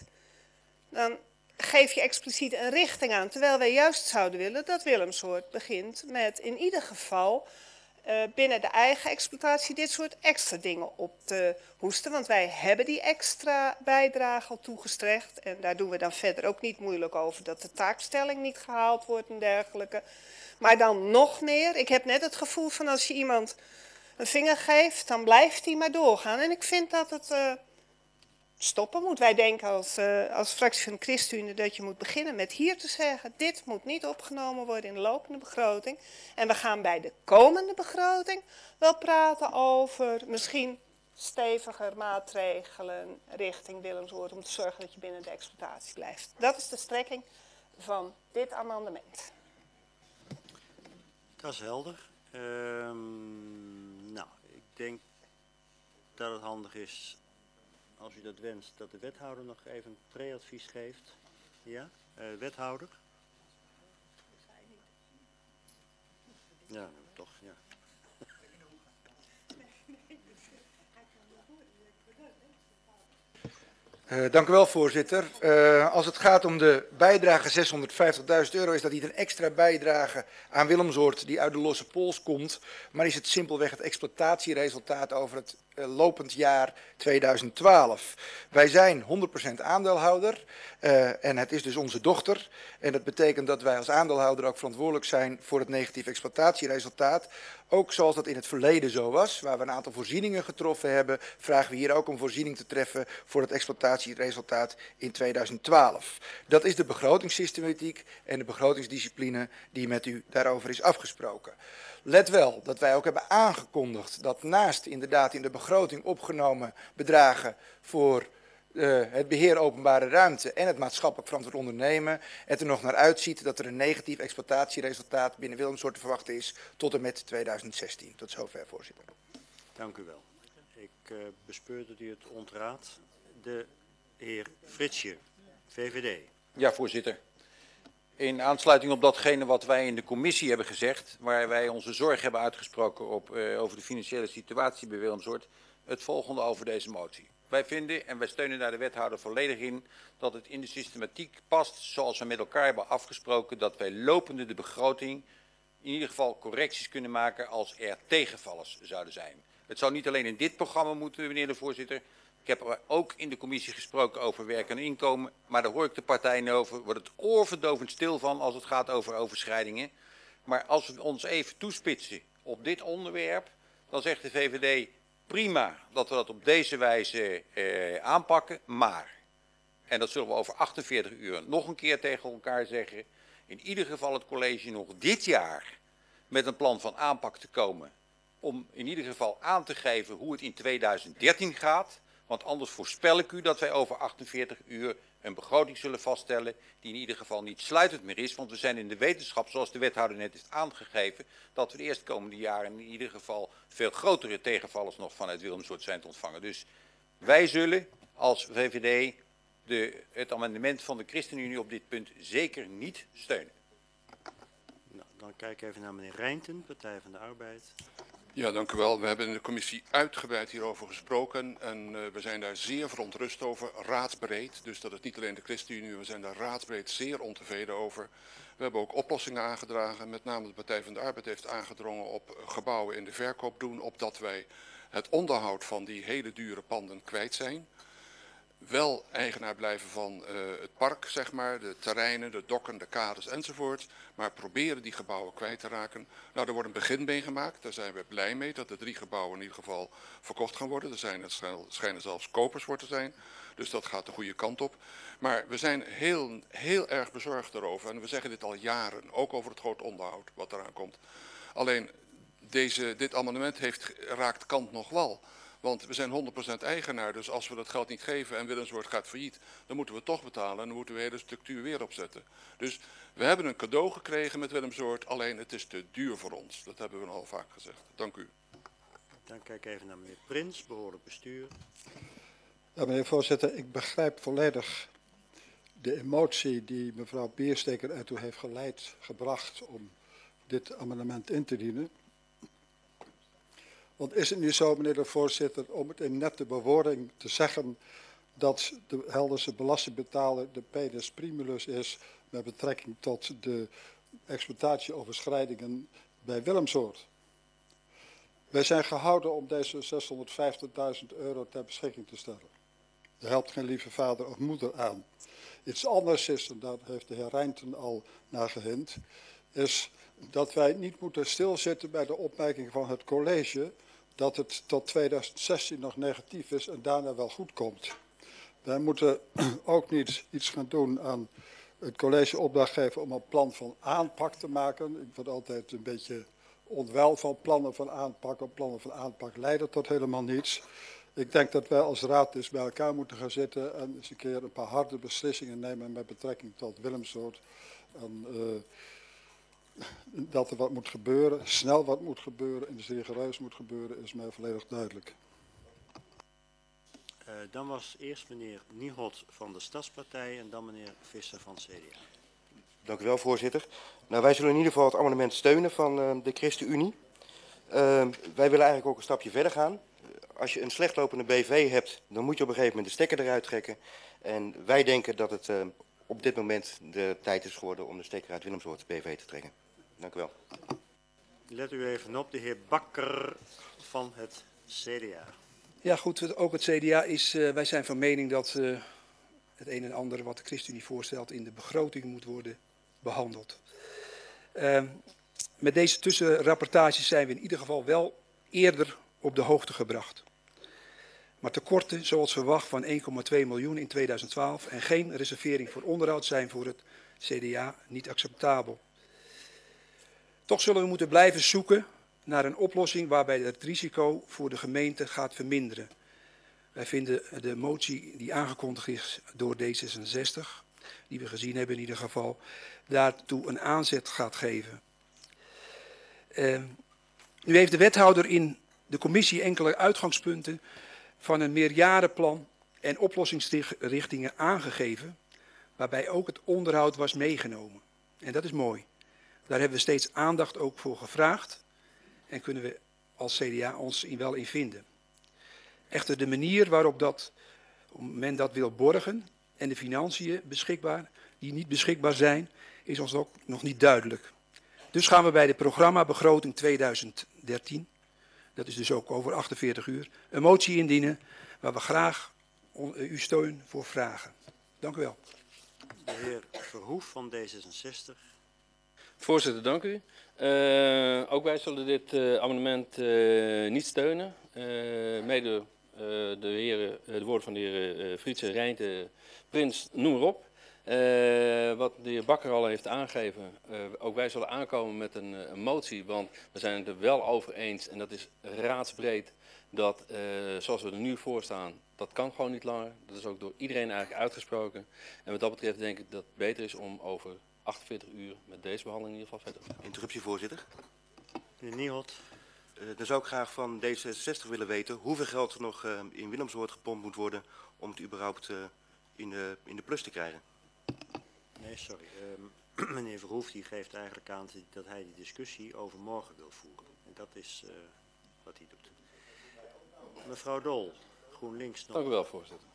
Speaker 3: dan geef je expliciet een richting aan. Terwijl wij juist zouden willen dat Willemsoord begint met in ieder geval uh, binnen de eigen exploitatie dit soort extra dingen op te hoesten. Want wij hebben die extra bijdrage al toegestrekt. En daar doen we dan verder ook niet moeilijk over dat de taakstelling niet gehaald wordt en dergelijke. Maar dan nog meer. Ik heb net het gevoel van als je iemand een vinger geeft, dan blijft hij maar doorgaan. En ik vind dat het uh, stoppen moet. Wij denken als, uh, als fractie van de ChristenUnie dat je moet beginnen met hier te zeggen, dit moet niet opgenomen worden in de lopende begroting. En we gaan bij de komende begroting wel praten over misschien steviger maatregelen richting Willemsoord om te zorgen dat je binnen de exploitatie blijft. Dat is de strekking van dit amendement.
Speaker 1: Dat is helder. Um, nou, ik denk dat het handig is, als u dat wenst, dat de wethouder nog even een pre-advies geeft. Ja, uh, wethouder? Ja, toch, ja.
Speaker 19: Uh, dank u wel, voorzitter. Uh, als het gaat om de bijdrage zeshonderdvijftigduizend euro, is dat niet een extra bijdrage aan Willemsoord die uit de losse pols komt, maar is het simpelweg het exploitatieresultaat over het uh, lopend jaar tweeduizend twaalf. Wij zijn honderd procent aandeelhouder uh, en het is dus onze dochter. En dat betekent dat wij als aandeelhouder ook verantwoordelijk zijn voor het negatief exploitatieresultaat. Ook zoals dat in het verleden zo was, waar we een aantal voorzieningen getroffen hebben, vragen we hier ook om voorziening te treffen voor het exploitatieresultaat in tweeduizend twaalf. Dat is de begrotingssystematiek en de begrotingsdiscipline die met u daarover is afgesproken. Let wel dat wij ook hebben aangekondigd dat naast inderdaad in de begroting opgenomen bedragen voor Uh, het beheer openbare ruimte en het maatschappelijk verantwoord ondernemen, het er nog naar uitziet dat er een negatief exploitatieresultaat binnen Willemsoord te verwachten is tot en met tweeduizend zestien. Tot zover, voorzitter.
Speaker 1: Dank u wel. Ik uh, bespeur dat u het ontraadt. De heer Fritsje, V V D.
Speaker 11: Ja, voorzitter. In aansluiting op datgene wat wij in de commissie hebben gezegd, waar wij onze zorg hebben uitgesproken op, uh, over de financiële situatie bij Willemsoord, het volgende over deze motie. Wij vinden, en wij steunen daar de wethouder volledig in, dat het in de systematiek past zoals we met elkaar hebben afgesproken, dat wij lopende de begroting in ieder geval correcties kunnen maken als er tegenvallers zouden zijn. Het zou niet alleen in dit programma moeten, meneer de voorzitter. Ik heb er ook in de commissie gesproken over werk en inkomen, maar daar hoor ik de partijen over, wordt het oorverdovend stil van als het gaat over overschrijdingen. Maar als we ons even toespitsen op dit onderwerp, dan zegt de V V D prima dat we dat op deze wijze eh, aanpakken, maar, en dat zullen we over achtenveertig uur nog een keer tegen elkaar zeggen, in ieder geval het college nog dit jaar met een plan van aanpak te komen, om in ieder geval aan te geven hoe het in tweeduizend dertien gaat. Want anders voorspel ik u dat wij over achtenveertig uur een begroting zullen vaststellen die in ieder geval niet sluitend meer is. Want we zijn in de wetenschap, zoals de wethouder net heeft aangegeven, dat we de eerstkomende jaren in ieder geval veel grotere tegenvallers nog vanuit Willemsoord zijn te ontvangen. Dus wij zullen als V V D de, het amendement van de ChristenUnie op dit punt zeker niet steunen.
Speaker 1: Nou, dan kijk ik even naar meneer Rijnten, Partij van de Arbeid.
Speaker 6: Ja, dank u wel. We hebben in de commissie uitgebreid hierover gesproken en uh, we zijn daar zeer verontrust over, raadsbreed. Dus dat is niet alleen de ChristenUnie, we zijn daar raadsbreed zeer ontevreden over. We hebben ook oplossingen aangedragen, met name de Partij van de Arbeid heeft aangedrongen op gebouwen in de verkoop doen, opdat wij het onderhoud van die hele dure panden kwijt zijn. Wel eigenaar blijven van uh, het park, zeg maar, de terreinen, de dokken, de kades enzovoort. Maar proberen die gebouwen kwijt te raken. Nou, er wordt een begin mee gemaakt. Daar zijn we blij mee dat de drie gebouwen in ieder geval verkocht gaan worden. Er zijn, er schijnen zelfs kopers voor te zijn. Dus dat gaat de goede kant op. Maar we zijn heel, heel erg bezorgd daarover. En we zeggen dit al jaren, ook over het groot onderhoud wat eraan komt. Alleen, deze, dit amendement heeft, raakt kant nog wal. Want we zijn honderd procent eigenaar, dus als we dat geld niet geven en Willemsoord gaat failliet, dan moeten we het toch betalen en dan moeten we de hele structuur weer opzetten. Dus we hebben een cadeau gekregen met Willemsoord, alleen het is te duur voor ons. Dat hebben we al vaak gezegd. Dank u.
Speaker 1: Dan kijk ik even naar meneer Prins, behoorlijk bestuur.
Speaker 13: Ja, meneer voorzitter, ik begrijp volledig de emotie die mevrouw Biersteker ertoe heeft geleid, gebracht om dit amendement in te dienen. Want is het nu zo, meneer de voorzitter, om het in nette bewoording te zeggen dat de Helderse belastingbetaler de pedes primulus is met betrekking tot de exploitatieoverschrijdingen bij Willemsoord? Wij zijn gehouden om deze zeshonderdvijftigduizend euro ter beschikking te stellen. Er helpt geen lieve vader of moeder aan. Iets anders is, en daar heeft de heer Rijnten al naar gehind, is dat wij niet moeten stilzitten bij de opmerking van het college dat het tot tweeduizend zestien nog negatief is en daarna wel goed komt. Wij moeten ook niet iets gaan doen aan het college opdracht geven om een plan van aanpak te maken. Ik word altijd een beetje onwel van plannen van aanpak. Plannen van aanpak leiden tot helemaal niets. Ik denk dat wij als raad dus bij elkaar moeten gaan zitten en eens een keer een paar harde beslissingen nemen met betrekking tot Willemsoord. En, uh, dat er wat moet gebeuren, snel wat moet gebeuren en dus rigoureus moet gebeuren, is mij volledig duidelijk.
Speaker 1: Uh, dan was eerst meneer Niehot van de Stadspartij en dan meneer Visser van het C D A.
Speaker 18: Dank u wel, voorzitter. Nou, wij zullen in ieder geval het amendement steunen van uh, de ChristenUnie. Uh, wij willen eigenlijk ook een stapje verder gaan. Als je een slechtlopende B V hebt, dan moet je op een gegeven moment de stekker eruit trekken. En wij denken dat het uh, op dit moment de tijd is geworden om de stekker uit Willemsoord B V te trekken. Dank u wel.
Speaker 1: Let u even op, de heer Bakker van het C D A.
Speaker 20: Ja goed, ook het C D A is, uh, wij zijn van mening dat uh, het een en ander wat de ChristenUnie voorstelt in de begroting moet worden behandeld. Uh, met deze tussenrapportages zijn we in ieder geval wel eerder op de hoogte gebracht. Maar tekorten zoals verwacht van één komma twee miljoen in tweeduizend twaalf en geen reservering voor onderhoud zijn voor het C D A niet acceptabel. Toch zullen we moeten blijven zoeken naar een oplossing waarbij het risico voor de gemeente gaat verminderen. Wij vinden de motie die aangekondigd is door D zesenzestig, die we gezien hebben in ieder geval, daartoe een aanzet gaat geven. Uh, nu heeft de wethouder in de commissie enkele uitgangspunten van een meerjarenplan en oplossingsrichtingen aangegeven, waarbij ook het onderhoud was meegenomen. En dat is mooi. Daar hebben we steeds aandacht ook voor gevraagd en kunnen we als C D A ons in wel in vinden. Echter de manier waarop dat, men dat wil borgen en de financiën beschikbaar, die niet beschikbaar zijn, is ons ook nog niet duidelijk. Dus gaan we bij de programmabegroting tweeduizend dertien, dat is dus ook over achtenveertig uur, een motie indienen waar we graag uw steun voor vragen. Dank u wel.
Speaker 1: De heer Verhoef van D zesenzestig.
Speaker 12: Voorzitter, dank u. Uh, ook wij zullen dit uh, amendement uh, niet steunen. Uh, mede uh, de, heren, de woorden van de heren uh, Frietse, Rijnte, Prins, noem maar op. Uh, wat de heer Bakker al heeft aangegeven, uh, ook wij zullen aankomen met een, een motie, want we zijn het er wel over eens, en dat is raadsbreed, dat uh, zoals we er nu voor staan, dat kan gewoon niet langer. Dat is ook door iedereen eigenlijk uitgesproken. En wat dat betreft denk ik dat het beter is om over achtenveertig uur met deze behandeling in ieder geval verder te gaan.
Speaker 18: Interruptie, voorzitter.
Speaker 1: Meneer Nieholt.
Speaker 18: Uh, dan zou ik graag van D zesenzestig willen weten hoeveel geld er nog uh, in Willemsoord gepompt moet worden om het überhaupt uh, in, de, in de plus te krijgen.
Speaker 1: Nee, sorry. Uh, meneer Verhoef die geeft eigenlijk aan dat hij die discussie over morgen wil voeren. En dat is uh, wat hij doet. Mevrouw Dol, GroenLinks nog.
Speaker 12: Dank u wel, voorzitter.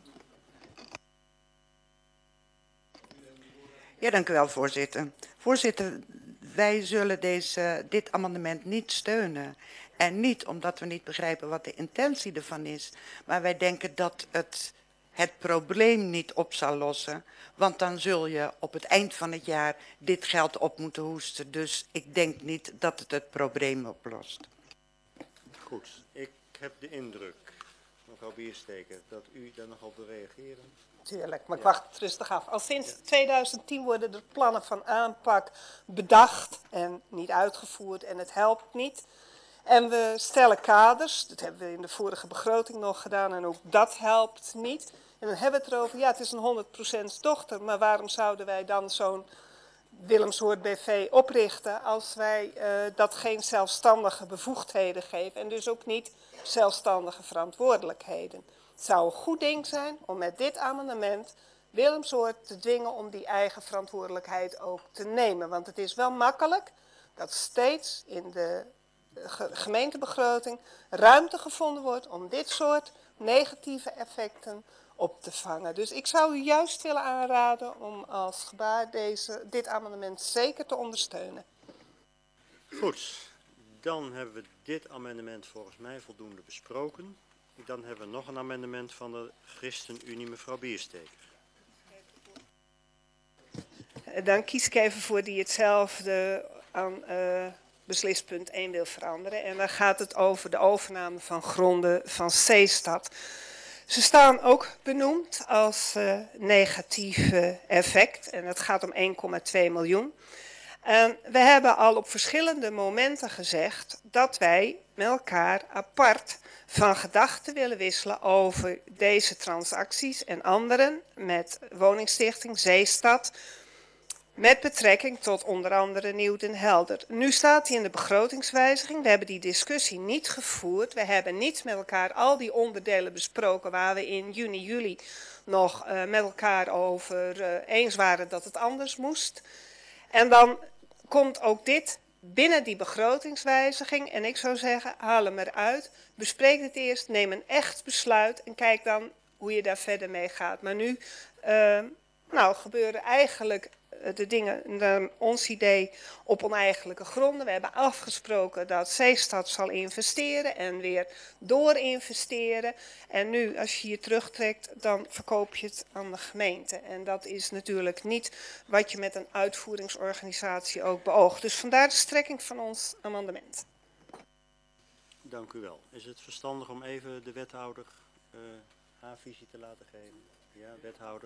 Speaker 2: Ja, dank u wel, voorzitter. Voorzitter, wij zullen deze, dit amendement niet steunen. En niet omdat we niet begrijpen wat de intentie ervan is. Maar wij denken dat het het probleem niet op zal lossen. Want dan zul je op het eind van het jaar dit geld op moeten hoesten. Dus ik denk niet dat het het probleem oplost.
Speaker 1: Goed, ik heb de indruk, mevrouw Biersteker, dat u daar nog op wil reageren.
Speaker 3: Tuurlijk, maar ik wacht het rustig af. Al sinds tweeduizend tien worden er plannen van aanpak bedacht en niet uitgevoerd en het helpt niet. En we stellen kaders, dat hebben we in de vorige begroting nog gedaan en ook dat helpt niet. En dan hebben we het erover, ja het is een honderd procent dochter, maar waarom zouden wij dan zo'n Willemsoord B V oprichten als wij uh, dat geen zelfstandige bevoegdheden geven en dus ook niet zelfstandige verantwoordelijkheden. Het zou een goed ding zijn om met dit amendement Willemsoord te dwingen om die eigen verantwoordelijkheid ook te nemen. Want het is wel makkelijk dat steeds in de gemeentebegroting ruimte gevonden wordt om dit soort negatieve effecten op te vangen. Dus ik zou u juist willen aanraden om als gebaar deze, dit amendement zeker te ondersteunen.
Speaker 1: Goed, dan hebben we dit amendement volgens mij voldoende besproken. Dan hebben we nog een amendement van de ChristenUnie, mevrouw Biersteker.
Speaker 3: Dan kies ik even voor die hetzelfde aan uh, beslispunt één wil veranderen. En dan gaat het over de overname van gronden van Zeestad. Ze staan ook benoemd als uh, negatief uh, effect. En het gaat om één komma twee miljoen. En we hebben al op verschillende momenten gezegd dat wij met elkaar apart van gedachten willen wisselen over deze transacties en anderen met woningstichting Zeestad. Met betrekking tot onder andere Nieuw Den Helder. Nu staat hij in de begrotingswijziging. We hebben die discussie niet gevoerd. We hebben niet met elkaar al die onderdelen besproken waar we in juni, juli nog uh, met elkaar over uh, eens waren dat het anders moest. En dan komt ook dit binnen die begrotingswijziging. En ik zou zeggen, haal hem eruit. Bespreek het eerst, neem een echt besluit en kijk dan hoe je daar verder mee gaat. Maar nu uh, nou, gebeuren eigenlijk de dingen, naar ons idee, op oneigenlijke gronden. We hebben afgesproken dat Zeestad zal investeren en weer doorinvesteren. En nu, als je je terugtrekt, dan verkoop je het aan de gemeente. En dat is natuurlijk niet wat je met een uitvoeringsorganisatie ook beoogt. Dus vandaar de strekking van ons amendement.
Speaker 1: Dank u wel. Is het verstandig om even de wethouder uh, haar visie te laten geven? Ja, wethouder.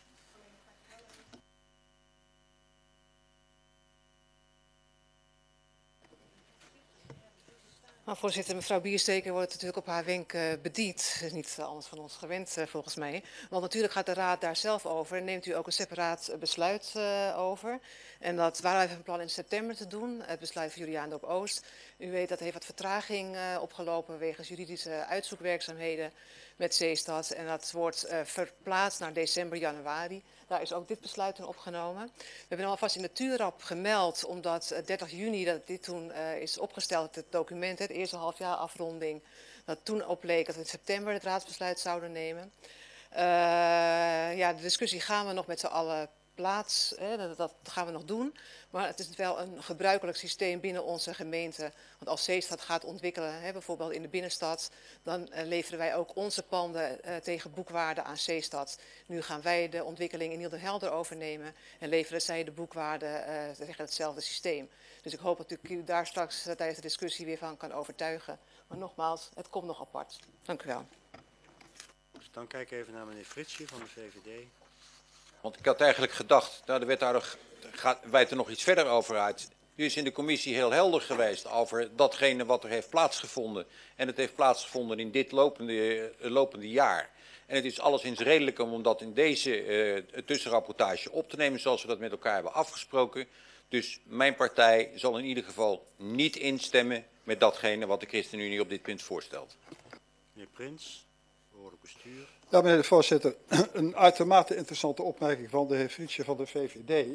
Speaker 21: Nou, voorzitter, mevrouw Biersteker wordt natuurlijk op haar wenk uh, bediend. Dat is niet uh, anders van ons gewend, uh, volgens mij. Want natuurlijk gaat de raad daar zelf over en neemt u ook een separaat uh, besluit uh, over. En dat waren wij van plan in september te doen, het besluit van Juliaan op Oost. U weet dat heeft wat vertraging uh, opgelopen wegens juridische uitzoekwerkzaamheden. met Zeestad. En dat wordt uh, verplaatst naar december, januari. Daar is ook dit besluit in opgenomen. We hebben alvast in de TURAP gemeld, omdat uh, dertig juni dat dit toen uh, is opgesteld, het document, het eerste halfjaar afronding, dat toen opleek dat we in september het raadsbesluit zouden nemen. Uh, ja, de discussie gaan we nog met z'n allen plaats, hè, dat, dat gaan we nog doen. Maar het is wel een gebruikelijk systeem binnen onze gemeente. Want als Zeestad gaat ontwikkelen, hè, bijvoorbeeld in de binnenstad, dan uh, leveren wij ook onze panden uh, tegen boekwaarde aan Zeestad. Nu gaan wij de ontwikkeling in Nielden-Helder overnemen en leveren zij de boekwaarde uh, tegen hetzelfde systeem. Dus ik hoop dat ik u daar straks uh, tijdens de discussie weer van kan overtuigen. Maar nogmaals, het komt nog apart. Dank u wel.
Speaker 1: Dan kijk ik even naar meneer Fritsje van de V V D.
Speaker 11: Want ik had eigenlijk gedacht, nou de wethouder gaat, wijdt er nog iets verder over uit. U is in de commissie heel helder geweest over datgene wat er heeft plaatsgevonden. En het heeft plaatsgevonden in dit lopende, uh, lopende jaar. En het is alleszins redelijk om dat in deze uh, tussenrapportage op te nemen zoals we dat met elkaar hebben afgesproken. Dus mijn partij zal in ieder geval niet instemmen met datgene wat de ChristenUnie op dit punt voorstelt.
Speaker 1: Meneer Prins, behoorlijk bestuur.
Speaker 13: Ja, meneer de voorzitter, een uitermate interessante opmerking van de heer Frietje van de V V D.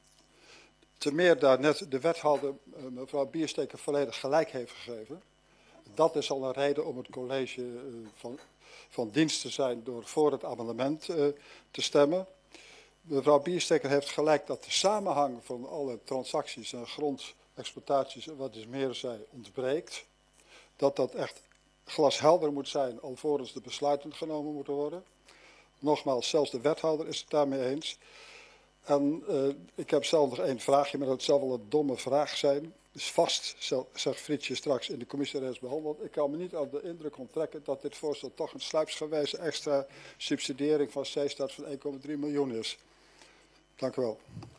Speaker 13: Ten meer daar net de wethouder, mevrouw Biersteker, volledig gelijk heeft gegeven. Dat is al een reden om het college van, van dienst te zijn door voor het amendement uh, te stemmen. Mevrouw Biersteker heeft gelijk dat de samenhang van alle transacties en grondexploitaties en wat is meer zij ontbreekt. Dat dat echt glashelder moet zijn alvorens de besluiten genomen moeten worden. Nogmaals, zelfs de wethouder is het daarmee eens. En uh, ik heb zelf nog één vraagje, maar dat zal wel een domme vraag zijn. Is vast, zegt Frietje straks, in de commissiereis behandeld. Ik kan me niet aan de indruk onttrekken dat dit voorstel toch een sluipsgewijze extra subsidiëring van Zeestad van één komma drie miljoen is. Dank u wel.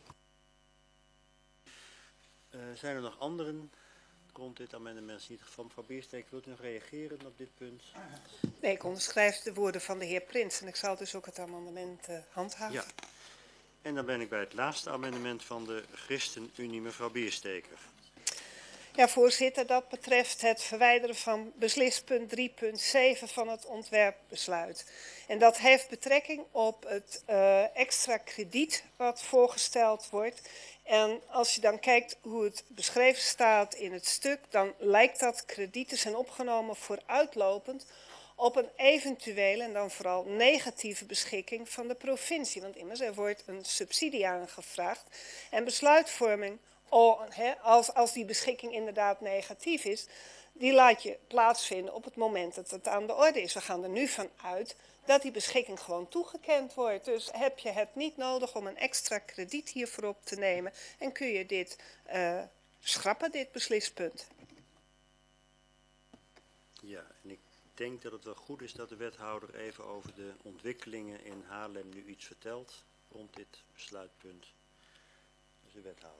Speaker 1: Uh, zijn er nog anderen rond dit amendement? In ieder geval, mevrouw Biersteek, wilt u nog reageren op dit punt?
Speaker 3: Nee, ik onderschrijf de woorden van de heer Prins en ik zal dus ook het amendement uh, handhaven.
Speaker 1: Ja. En dan ben ik bij het laatste amendement van de ChristenUnie, mevrouw Biersteker.
Speaker 3: Ja, voorzitter, dat betreft het verwijderen van beslispunt drie punt zeven van het ontwerpbesluit. En dat heeft betrekking op het uh, extra krediet wat voorgesteld wordt. En als je dan kijkt hoe het beschreven staat in het stuk, dan lijkt dat kredieten zijn opgenomen vooruitlopend op een eventuele en dan vooral negatieve beschikking van de provincie. Want immers er wordt een subsidie aangevraagd en besluitvorming, oh, he, als, als die beschikking inderdaad negatief is, die laat je plaatsvinden op het moment dat het aan de orde is. We gaan er nu van uit dat die beschikking gewoon toegekend wordt. Dus heb je het niet nodig om een extra krediet hiervoor op te nemen en kun je dit uh, schrappen, dit beslispunt.
Speaker 1: Ja, en ik denk dat het wel goed is dat de wethouder even over de ontwikkelingen in Haarlem nu iets vertelt rond dit besluitpunt. Dus de wethouder.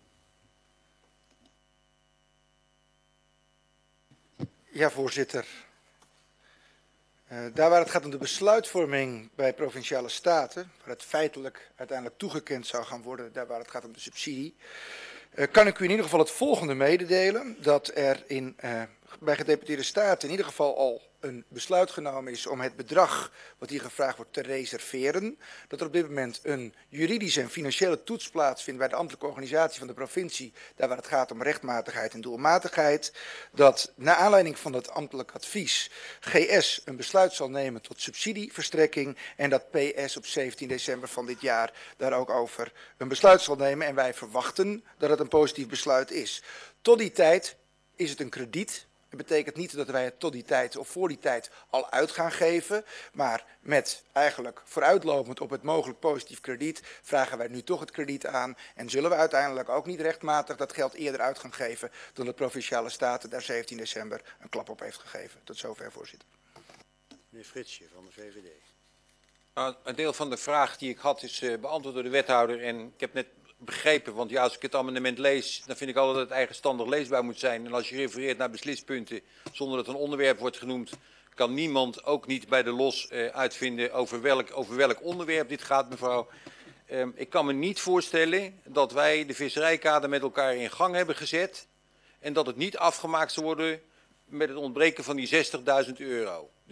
Speaker 19: Ja, voorzitter. Uh, daar waar het gaat om de besluitvorming bij provinciale staten, waar het feitelijk uiteindelijk toegekend zou gaan worden, daar waar het gaat om de subsidie, uh, kan ik u in ieder geval het volgende mededelen, dat er in, uh, bij gedeputeerde staten in ieder geval al een besluit genomen is om het bedrag wat hier gevraagd wordt te reserveren. Dat er op dit moment een juridische en financiële toets plaatsvindt bij de ambtelijke organisatie van de provincie, daar waar het gaat om rechtmatigheid en doelmatigheid. Dat naar aanleiding van het ambtelijk advies G S een besluit zal nemen tot subsidieverstrekking en dat P S op zeventien december van dit jaar daar ook over een besluit zal nemen. En wij verwachten dat het een positief besluit is. Tot die tijd is het een krediet. Dat betekent niet dat wij het tot die tijd of voor die tijd al uit gaan geven, maar met eigenlijk vooruitlopend op het mogelijk positief krediet vragen wij nu toch het krediet aan en zullen we uiteindelijk ook niet rechtmatig dat geld eerder uit gaan geven dan de Provinciale Staten daar zeventien december een klap op heeft gegeven. Tot zover, voorzitter.
Speaker 1: Meneer Fritsje van de V V D.
Speaker 11: Nou, een deel van de vraag die ik had is uh, beantwoord door de wethouder en ik heb net begrepen, want ja, als ik het amendement lees, dan vind ik altijd dat het eigenstandig leesbaar moet zijn. En als je refereert naar beslispunten zonder dat een onderwerp wordt genoemd, kan niemand, ook niet bij de los, uh, uitvinden over welk, over welk onderwerp dit gaat, mevrouw. Um, ik kan me niet voorstellen dat wij de visserijkader met elkaar in gang hebben gezet en dat het niet afgemaakt zou worden met het ontbreken van die zestigduizend euro. Dus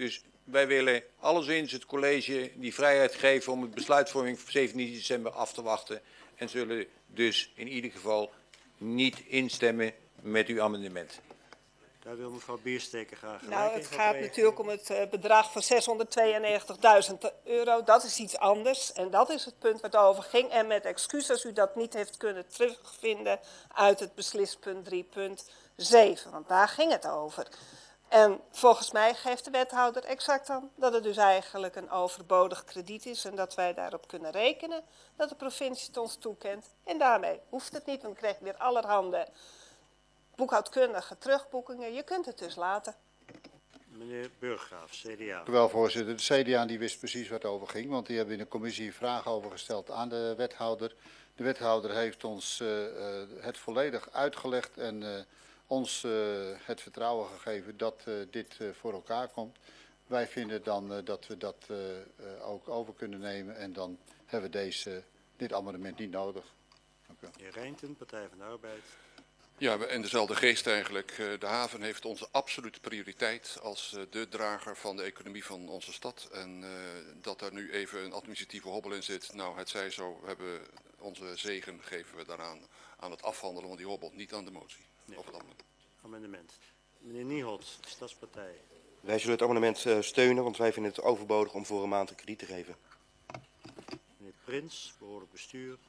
Speaker 11: wij willen alleszins het college die vrijheid geven om het besluitvorming van zeventien december af te wachten. En zullen dus in ieder geval niet instemmen met uw amendement.
Speaker 1: Daar wil mevrouw Biersteker graag gelijk
Speaker 3: Nou,
Speaker 1: in
Speaker 3: het
Speaker 1: op
Speaker 3: gaat
Speaker 1: reageren.
Speaker 3: natuurlijk om het uh, bedrag van zeshonderdtweeënnegentigduizend euro. Dat is iets anders en dat is het punt waar het over ging. En met excuus als u dat niet heeft kunnen terugvinden uit het beslispunt drie punt zeven, want daar ging het over. En volgens mij geeft de wethouder exact aan dat het dus eigenlijk een overbodig krediet is en dat wij daarop kunnen rekenen dat de provincie het ons toekent. En daarmee hoeft het niet, want dan krijg je weer allerhande boekhoudkundige terugboekingen. Je kunt het dus laten.
Speaker 1: Meneer Burggraaf, C D A.
Speaker 14: Dank u wel, voorzitter. De C D A die wist precies waar het over ging, want die hebben in de commissie vragen over gesteld aan de wethouder. De wethouder heeft ons uh, uh, het volledig uitgelegd en uh, ons uh, het vertrouwen gegeven dat uh, dit uh, voor elkaar komt. Wij vinden dan uh, dat we dat uh, uh, ook over kunnen nemen en dan hebben we deze, dit amendement niet nodig. Dank u wel.
Speaker 1: Heer Reijnten, Partij van de Arbeid.
Speaker 6: Ja, in dezelfde geest eigenlijk. De haven heeft onze absolute prioriteit als de drager van de economie van onze stad. En uh, dat daar nu even een administratieve hobbel in zit, nou het zij zo, we hebben onze zegen geven we daaraan aan het afhandelen van die hobbel, niet aan de motie.
Speaker 1: Nee.
Speaker 6: Of het amendement.
Speaker 1: Amendement. Meneer Nieholt, Stadspartij.
Speaker 18: Wij zullen het amendement uh, steunen, want wij vinden het overbodig om voor een maand een krediet te geven.
Speaker 1: Meneer Prins, behoorlijk bestuur.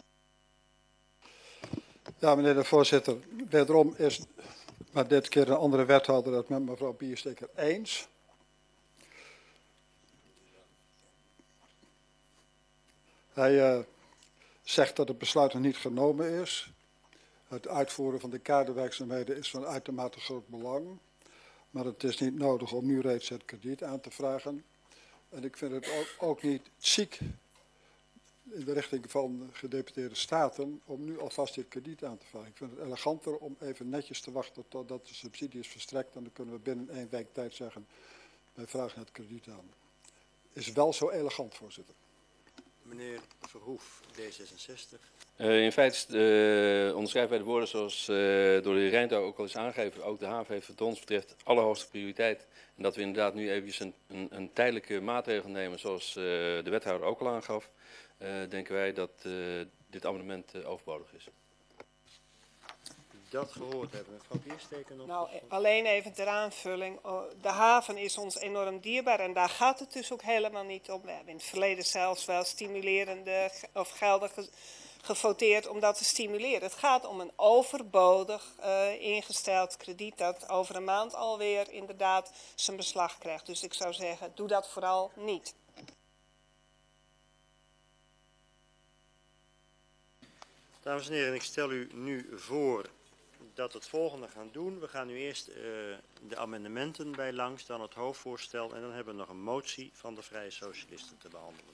Speaker 13: Ja, meneer de voorzitter, wederom is maar dit keer een andere wethouder het met mevrouw Biersteker eens. Hij uh, zegt dat het besluit nog niet genomen is. Het uitvoeren van de kaderwerkzaamheden is van uitermate groot belang. Maar het is niet nodig om nu reeds het krediet aan te vragen. En ik vind het ook, ook niet chic in de richting van gedeputeerde staten om nu alvast dit krediet aan te vragen. Ik vind het eleganter om even netjes te wachten totdat de subsidie is verstrekt. En dan kunnen we binnen één week tijd zeggen, wij vragen het krediet aan. Is wel zo elegant, voorzitter.
Speaker 1: Meneer Verhoef, D zesenzestig.
Speaker 12: Uh, in feite uh, onderschrijven wij de woorden zoals uh, door de heer Reijnten ook al is aangegeven. Ook de haven heeft wat ons betreft allerhoogste prioriteit. En dat we inderdaad nu eventjes een, een, een tijdelijke maatregel nemen zoals uh, de wethouder ook al aangaf. Uh, denken wij dat uh, dit amendement uh, overbodig is.
Speaker 1: Dat gehoord hebben. Mevrouw Biersteker nog?
Speaker 3: Nou, alleen even ter aanvulling. De haven is ons enorm dierbaar en daar gaat het dus ook helemaal niet om. We hebben in het verleden zelfs wel stimulerende of gelden ge gevoteerd om dat te stimuleren. Het gaat om een overbodig uh, ingesteld krediet dat over een maand alweer inderdaad zijn beslag krijgt. Dus ik zou zeggen, doe dat vooral niet.
Speaker 1: Dames en heren, ik stel u nu voor dat we het volgende gaan doen. We gaan nu eerst uh, de amendementen bij langs, dan het hoofdvoorstel en dan hebben we nog een motie van de Vrije Socialisten te behandelen.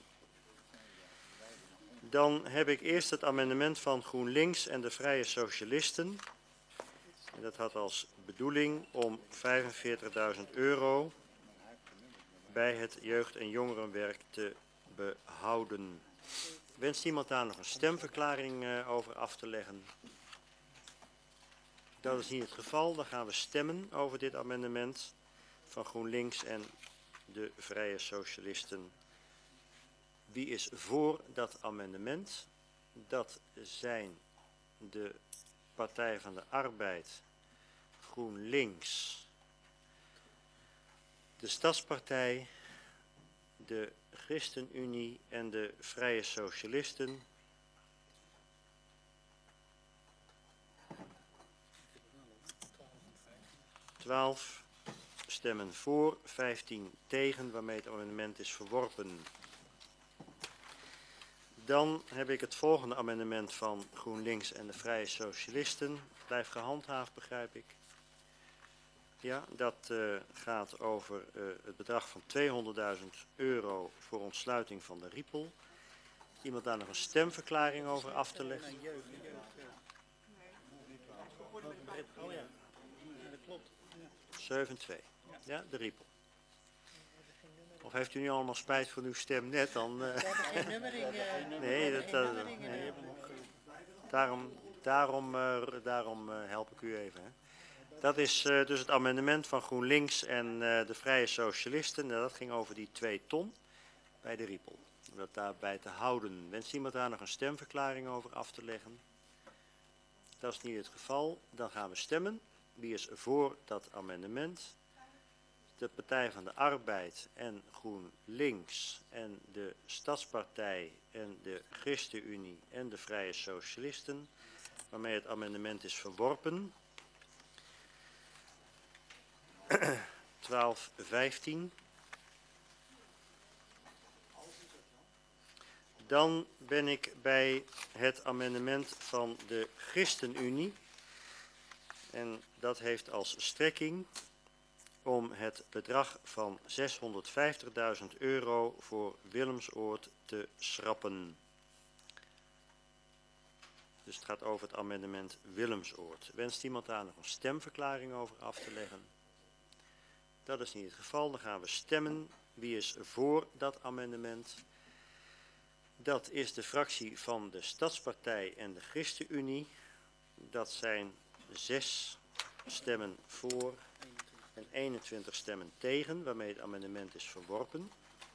Speaker 1: Dan heb ik eerst het amendement van GroenLinks en de Vrije Socialisten. En dat had als bedoeling om vijfenveertigduizend euro bij het jeugd- en jongerenwerk te behouden. Wenst iemand daar nog een stemverklaring uh, over af te leggen? Dat is niet het geval. Dan gaan we stemmen over dit amendement van GroenLinks en de Vrije Socialisten. Wie is voor dat amendement? Dat zijn de Partij van de Arbeid, GroenLinks, de Stadspartij, de ChristenUnie en de Vrije Socialisten. twaalf stemmen voor, vijftien tegen, waarmee het amendement is verworpen. Dan heb ik het volgende amendement van GroenLinks en de Vrije Socialisten. Blijft gehandhaafd, begrijp ik. Ja, dat uh, gaat over uh, het bedrag van tweehonderdduizend euro voor ontsluiting van de Riepel. Is iemand daar nog een stemverklaring over af te leggen? Oh ja, dat klopt. zeven twee. Ja, de Riepel. Of heeft u nu allemaal spijt van uw stem net? Dan, uh... We hebben geen nummering. Uh, nee, dat, uh, nee. Daarom, daarom, uh, daarom uh, help ik u even. Hè. Dat is uh, dus het amendement van GroenLinks en uh, de Vrije Socialisten. Nou, dat ging over die twee ton bij de Riepel. Om dat daarbij te houden. Wenst iemand daar nog een stemverklaring over af te leggen? Dat is niet het geval. Dan gaan we stemmen. Wie is voor dat amendement? De Partij van de Arbeid en GroenLinks en de Stadspartij en de ChristenUnie en de Vrije Socialisten, waarmee het amendement is verworpen. twaalf vijftien. Dan ben ik bij het amendement van de ChristenUnie. En dat heeft als strekking om het bedrag van zeshonderdvijftigduizend euro voor Willemsoord te schrappen. Dus het gaat over het amendement Willemsoord. Wenst iemand daar nog een stemverklaring over af te leggen? Dat is niet het geval. Dan gaan we stemmen. Wie is voor dat amendement? Dat is de fractie van de Stadspartij en de ChristenUnie. Dat zijn zes stemmen voor en eenentwintig stemmen tegen, waarmee het amendement is verworpen.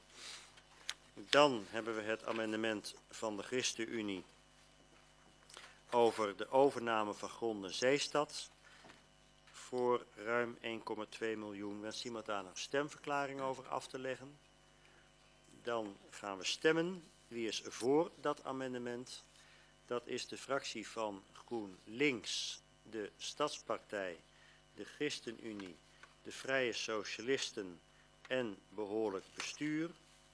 Speaker 1: Dan hebben we het amendement van de ChristenUnie over de overname van gronden Zeestad voor ruim één komma twee miljoen. Wens iemand daar nog een stemverklaring over af te leggen? Dan gaan we stemmen. Wie is voor dat amendement? Dat is de fractie van GroenLinks, de Stadspartij, de ChristenUnie, de Vrije Socialisten en Behoorlijk Bestuur.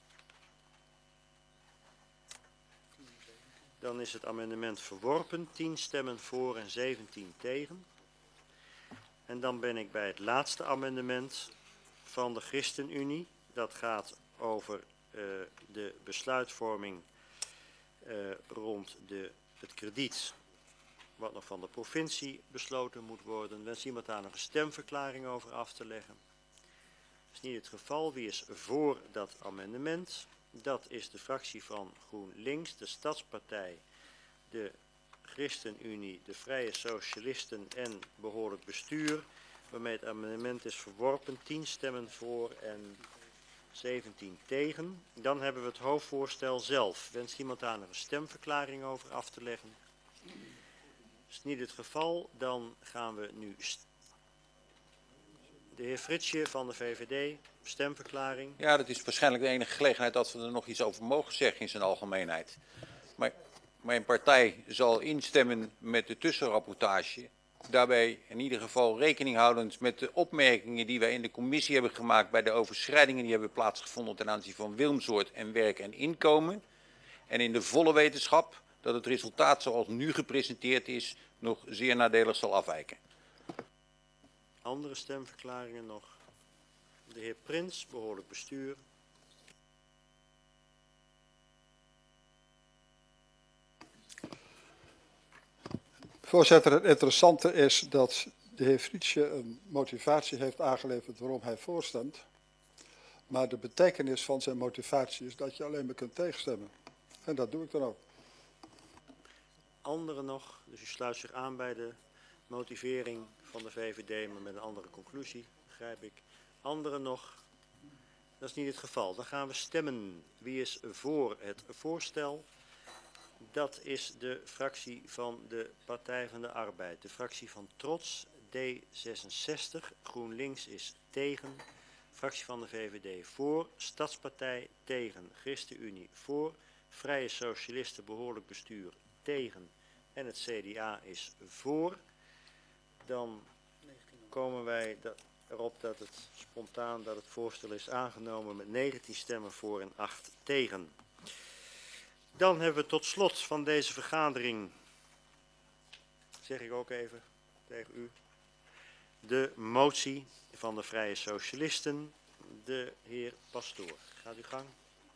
Speaker 1: Dan is het amendement verworpen, tien stemmen voor en zeventien tegen. En dan ben ik bij het laatste amendement van de ChristenUnie. Dat gaat over uh, de besluitvorming uh, rond de, het krediet, wat nog van de provincie besloten moet worden. Wens iemand daar nog een stemverklaring over af te leggen? Dat is niet het geval. Wie is voor dat amendement? Dat is de fractie van GroenLinks, de Stadspartij, de ChristenUnie, de Vrije Socialisten en Behoorlijk Bestuur, waarmee het amendement is verworpen. tien stemmen voor en zeventien tegen. Dan hebben we het hoofdvoorstel zelf. Wenst iemand daar nog een stemverklaring over af te leggen? Dat is niet het geval. Dan gaan we nu de heer Fritsje van de V V D, stemverklaring.
Speaker 11: Ja, dat is waarschijnlijk de enige gelegenheid dat we er nog iets over mogen zeggen in zijn algemeenheid. Maar mijn partij zal instemmen met de tussenrapportage. Daarbij in ieder geval rekening houdend met de opmerkingen die wij in de commissie hebben gemaakt bij de overschrijdingen die hebben plaatsgevonden ten aanzien van Willemsoord en werk en inkomen. En in de volle wetenschap dat het resultaat zoals nu gepresenteerd is nog zeer nadelig zal afwijken.
Speaker 1: Andere stemverklaringen nog. De heer Prins, Behoorlijk Bestuur.
Speaker 13: Voorzitter, het interessante is dat de heer Fritsje een motivatie heeft aangeleverd waarom hij voorstemt. Maar de betekenis van zijn motivatie is dat je alleen maar kunt tegenstemmen. En dat doe ik dan ook.
Speaker 1: Anderen nog, dus u sluit zich aan bij de motivering van de V V D, maar met een andere conclusie, begrijp ik. Anderen nog? Dat is niet het geval. Dan gaan we stemmen. Wie is voor het voorstel? Dat is de fractie van de Partij van de Arbeid. De fractie van Trots, D zesenzestig. GroenLinks is tegen. Fractie van de V V D voor. Stadspartij tegen. ChristenUnie voor. Vrije Socialisten Behoorlijk Bestuur tegen. En het C D A is voor. Dan komen wij erop dat het spontaan dat het voorstel is aangenomen met negentien stemmen voor en acht tegen. Dan hebben we tot slot van deze vergadering, zeg ik ook even tegen u, de motie van de Vrije Socialisten, de heer Pastoor. Gaat uw gang.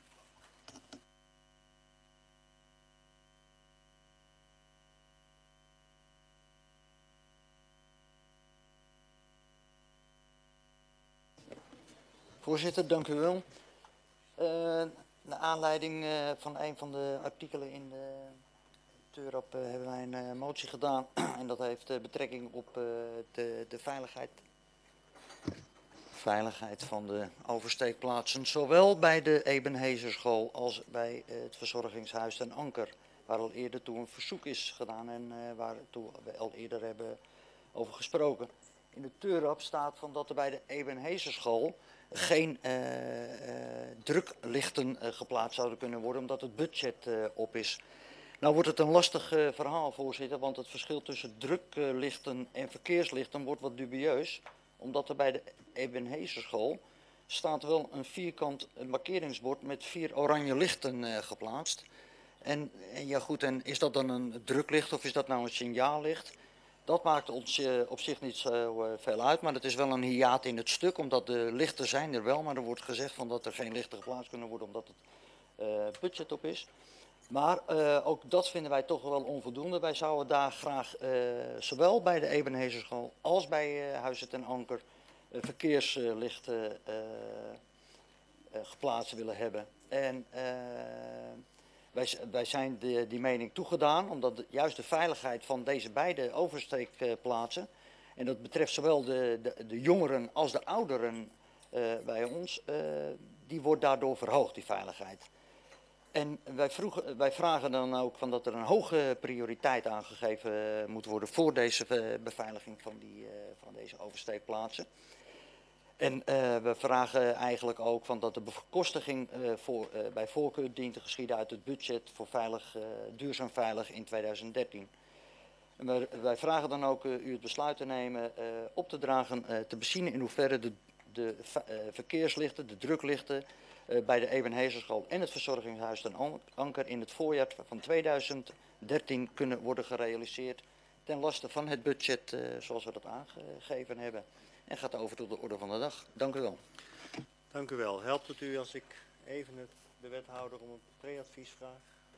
Speaker 4: Voorzitter, dank u wel. Uh, naar aanleiding uh, van een van de artikelen in de Teurap uh, hebben wij een uh, motie gedaan en dat heeft uh, betrekking op uh, de, de veiligheid, veiligheid van de oversteekplaatsen, zowel bij de Ebenhezerschool als bij uh, het verzorgingshuis Ten Anker, waar al eerder toe een verzoek is gedaan en uh, waar toe we al eerder hebben over gesproken. In de Teurap staat van dat er bij de Ebenhezerschool geen uh, uh, druklichten uh, geplaatst zouden kunnen worden, omdat het budget uh, op is. Nou wordt het een lastig uh, verhaal, voorzitter, want het verschil tussen druklichten en verkeerslichten wordt wat dubieus, omdat er bij de Ebenhezerschool staat wel een vierkant markeringsbord met vier oranje lichten uh, geplaatst. En, en ja goed, en is dat dan een druklicht of is dat nou een signaallicht? Dat maakt ons uh, op zich niet zo uh, veel uit, maar het is wel een hiaat in het stuk, omdat de lichten zijn er wel, maar er wordt gezegd van dat er geen lichten geplaatst kunnen worden omdat het uh, budget op is. Maar uh, ook dat vinden wij toch wel onvoldoende. Wij zouden daar graag uh, zowel bij de Ebenhezerschool als bij uh, Huizen Ten Anker uh, verkeerslichten uh, uh, geplaatst willen hebben. En uh, wij, wij zijn de, die mening toegedaan, omdat de, juist de veiligheid van deze beide oversteekplaatsen, en dat betreft zowel de, de, de jongeren als de ouderen uh, bij ons, uh, die wordt daardoor verhoogd, die veiligheid. En wij, vroegen, wij vragen dan ook van dat er een hoge prioriteit aangegeven uh, moet worden voor deze uh, beveiliging van, die, uh, van deze oversteekplaatsen. En uh, we vragen eigenlijk ook van dat de bekostiging uh, voor, uh, bij voorkeur dient te geschieden uit het budget voor veilig, uh, duurzaam veilig in tweeduizend dertien. En wij, wij vragen dan ook uh, u het besluit te nemen uh, op te dragen, uh, te bezien in hoeverre de, de uh, verkeerslichten, de druklichten, Uh, bij de Ebenhezerschool en het verzorgingshuis Ten Anker in het voorjaar van tweeduizend dertien kunnen worden gerealiseerd ten laste van het budget uh, zoals we dat aangegeven hebben. En gaat over tot de orde van de dag. Dank u wel.
Speaker 1: Dank u wel. Helpt het u als ik even het, de wethouder om een pre-advies vraag?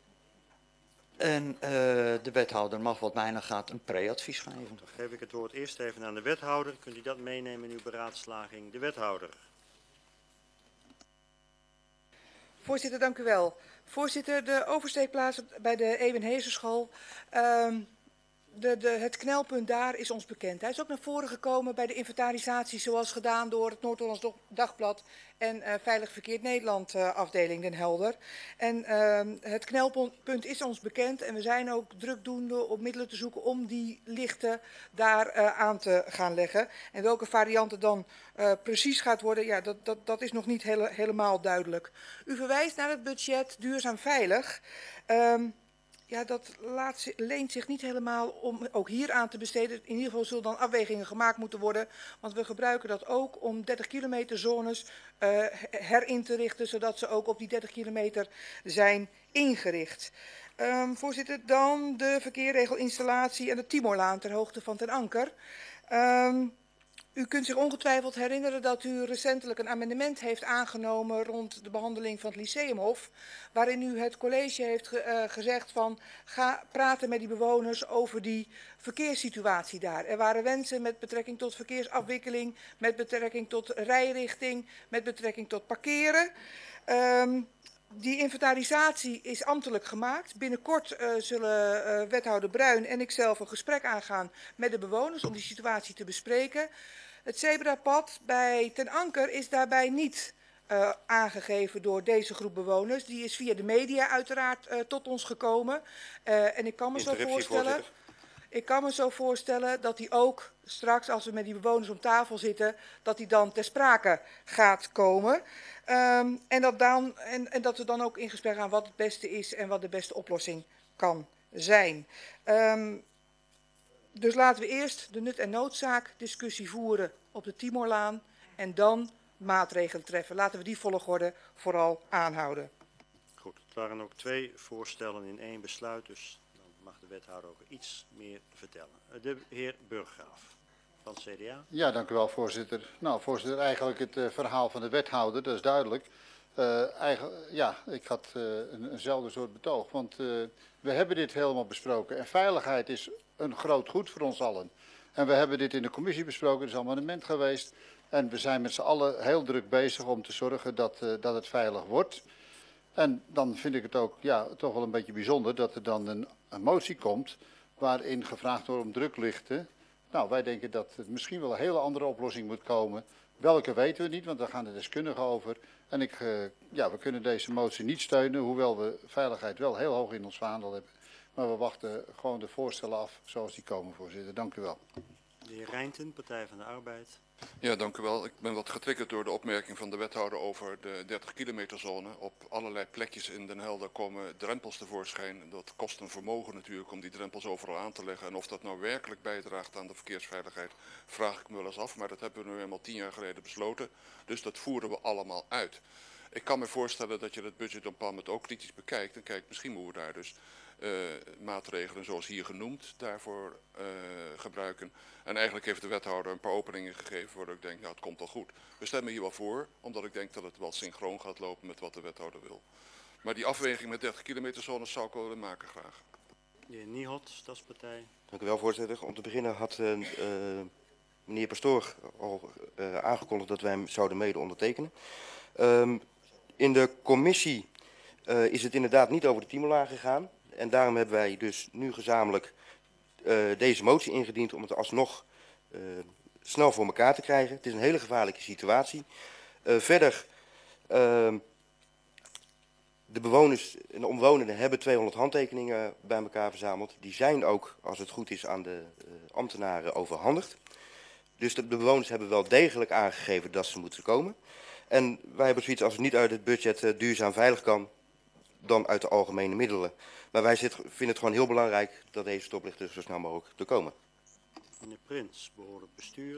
Speaker 4: En uh, de wethouder mag wat mij nog gaat een pre-advies geven.
Speaker 1: Dan geef ik het woord eerst even aan de wethouder. Kunt u dat meenemen in uw beraadslaging? De wethouder.
Speaker 9: Voorzitter, dank u wel. Voorzitter, de oversteekplaats bij de Ebenhezerschool, uh, de, de, het knelpunt daar is ons bekend. Hij is ook naar voren gekomen bij de inventarisatie zoals gedaan door het Noord-Hollands Dagblad en uh, Veilig Verkeer Nederland uh, afdeling Den Helder. En uh, het knelpunt is ons bekend en we zijn ook drukdoende op middelen te zoeken om die lichten daar uh, aan te gaan leggen. En welke variant het dan uh, precies gaat worden, ja, dat, dat, dat is nog niet hele, helemaal duidelijk. U verwijst naar het budget Duurzaam Veilig. Um, Ja, dat laat, leent zich niet helemaal om ook hier aan te besteden. In ieder geval zullen dan afwegingen gemaakt moeten worden. Want we gebruiken dat ook om dertig kilometer zones uh, herin te richten. Zodat ze ook op die dertig kilometer zijn ingericht. Um, voorzitter, dan de verkeerregelinstallatie en de Timorlaan ter hoogte van Ten Anker. Um, U kunt zich ongetwijfeld herinneren dat u recentelijk een amendement heeft aangenomen rond de behandeling van het Lyceumhof, waarin u het college heeft ge, uh, gezegd van ga praten met die bewoners over die verkeerssituatie daar. Er waren wensen met betrekking tot verkeersafwikkeling, met betrekking tot rijrichting, met betrekking tot parkeren. Um, Die inventarisatie is ambtelijk gemaakt. Binnenkort uh, zullen uh, wethouder Bruin en ikzelf een gesprek aangaan met de bewoners om die situatie te bespreken. Het zebrapad bij Ten Anker is daarbij niet uh, aangegeven door deze groep bewoners. Die is via de media uiteraard uh, tot ons gekomen. Uh, en ik kan me zo voorstellen... Ik kan me zo voorstellen dat die ook straks, als we met die bewoners om tafel zitten, dat die dan ter sprake gaat komen. Um, en, dat dan, en, en dat we dan ook in gesprek gaan wat het beste is en wat de beste oplossing kan zijn. Um, dus laten we eerst de nut- en noodzaak discussie voeren op de Timorlaan en dan maatregelen treffen. Laten we die volgorde vooral aanhouden.
Speaker 1: Goed, het waren ook twee voorstellen in één besluit, dus mag de wethouder ook iets meer vertellen. De heer Burggraaf van het C D A.
Speaker 14: Ja, dank u wel, voorzitter. Nou, voorzitter, eigenlijk het uh, verhaal van de wethouder, dat is duidelijk. Uh, eigenlijk, ja, ik had uh, een, eenzelfde soort betoog, want uh, we hebben dit helemaal besproken. En veiligheid is een groot goed voor ons allen. En we hebben dit in de commissie besproken, er is een amendement geweest. En we zijn met z'n allen heel druk bezig om te zorgen dat, uh, dat het veilig wordt. En dan vind ik het ook ja, toch wel een beetje bijzonder dat er dan een een motie komt waarin gevraagd wordt om druklichten. Nou, wij denken dat het misschien wel een hele andere oplossing moet komen. Welke weten we niet, want daar gaan de deskundigen over. En ik, uh, ja, we kunnen deze motie niet steunen, hoewel we veiligheid wel heel hoog in ons vaandel hebben. Maar we wachten gewoon de voorstellen af zoals die komen, voorzitter. Dank u wel.
Speaker 1: De heer Rijnten, Partij van de Arbeid.
Speaker 6: Ja, dank u wel. Ik ben wat getriggerd door de opmerking van de wethouder over de dertig kilometer zone. Op allerlei plekjes in Den Helder komen drempels tevoorschijn. Dat kost een vermogen natuurlijk om die drempels overal aan te leggen. En of dat nou werkelijk bijdraagt aan de verkeersveiligheid, vraag ik me wel eens af. Maar dat hebben we nu eenmaal tien jaar geleden besloten. Dus dat voeren we allemaal uit. Ik kan me voorstellen dat je het budget op een bepaald moment ook kritisch bekijkt. En kijkt, misschien moeten we daar dus uh, maatregelen zoals hier genoemd daarvoor uh, gebruiken. En eigenlijk heeft de wethouder een paar openingen gegeven waardoor ik denk, nou het komt wel goed. We stemmen hier wel voor, omdat ik denk dat het wel synchroon gaat lopen met wat de wethouder wil. Maar die afweging met dertig kilometer zones zou ik wel willen maken graag.
Speaker 1: De heer Niehot, Stadspartij.
Speaker 18: Dank u wel, voorzitter. Om te beginnen had uh, uh, meneer Pastoor al uh, aangekondigd dat wij hem zouden mede ondertekenen. Um, in de commissie uh, is het inderdaad niet over de Timolaar gegaan. En daarom hebben wij dus nu gezamenlijk uh, deze motie ingediend om het alsnog uh, snel voor elkaar te krijgen. Het is een hele gevaarlijke situatie. Uh, verder, uh, de bewoners en de omwonenden hebben tweehonderd handtekeningen bij elkaar verzameld. Die zijn ook, als het goed is, aan de uh, ambtenaren overhandigd. Dus de, de bewoners hebben wel degelijk aangegeven dat ze moeten komen. En wij hebben zoiets, als het niet uit het budget uh, duurzaam veilig kan, dan uit de algemene middelen. Maar wij zit, vinden het gewoon heel belangrijk dat deze stoplichten zo snel mogelijk er komen.
Speaker 1: Meneer Prins, behoorlijk bestuur.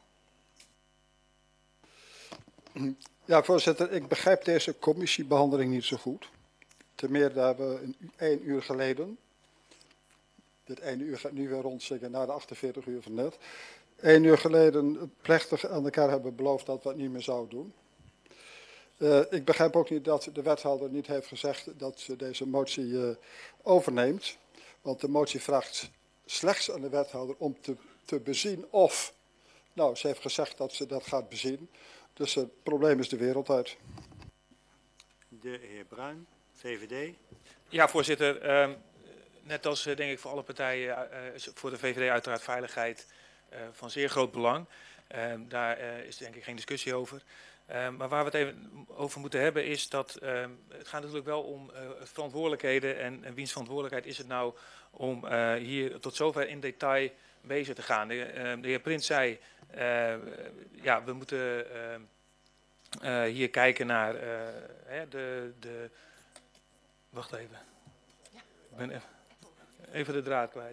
Speaker 13: Ja, voorzitter, ik begrijp deze commissiebehandeling niet zo goed. Ten meer dat we een, één uur geleden, dit één uur gaat nu weer rondzingen na de achtenveertig uur van net, één uur geleden plechtig aan elkaar hebben beloofd dat we het niet meer zouden doen. Uh, ik begrijp ook niet dat de wethouder niet heeft gezegd dat ze deze motie uh, overneemt. Want de motie vraagt slechts aan de wethouder om te, te bezien of... Nou, ze heeft gezegd dat ze dat gaat bezien. Dus het probleem is de wereld uit.
Speaker 1: De heer Bruin, V V D.
Speaker 17: Ja, voorzitter. Uh, net als uh, denk ik voor alle partijen uh, is voor de V V D uiteraard veiligheid uh, van zeer groot belang. Uh, daar uh, is denk ik geen discussie over. Uh, maar waar we het even over moeten hebben is dat uh, het gaat natuurlijk wel om uh, verantwoordelijkheden en, en wiens verantwoordelijkheid is het nou om uh, hier tot zover in detail bezig te gaan. De, uh, de heer Prins zei, uh, ja, we moeten uh, uh, hier kijken naar uh, hè, de, de... Wacht even. Ik ben even, even de draad kwijt.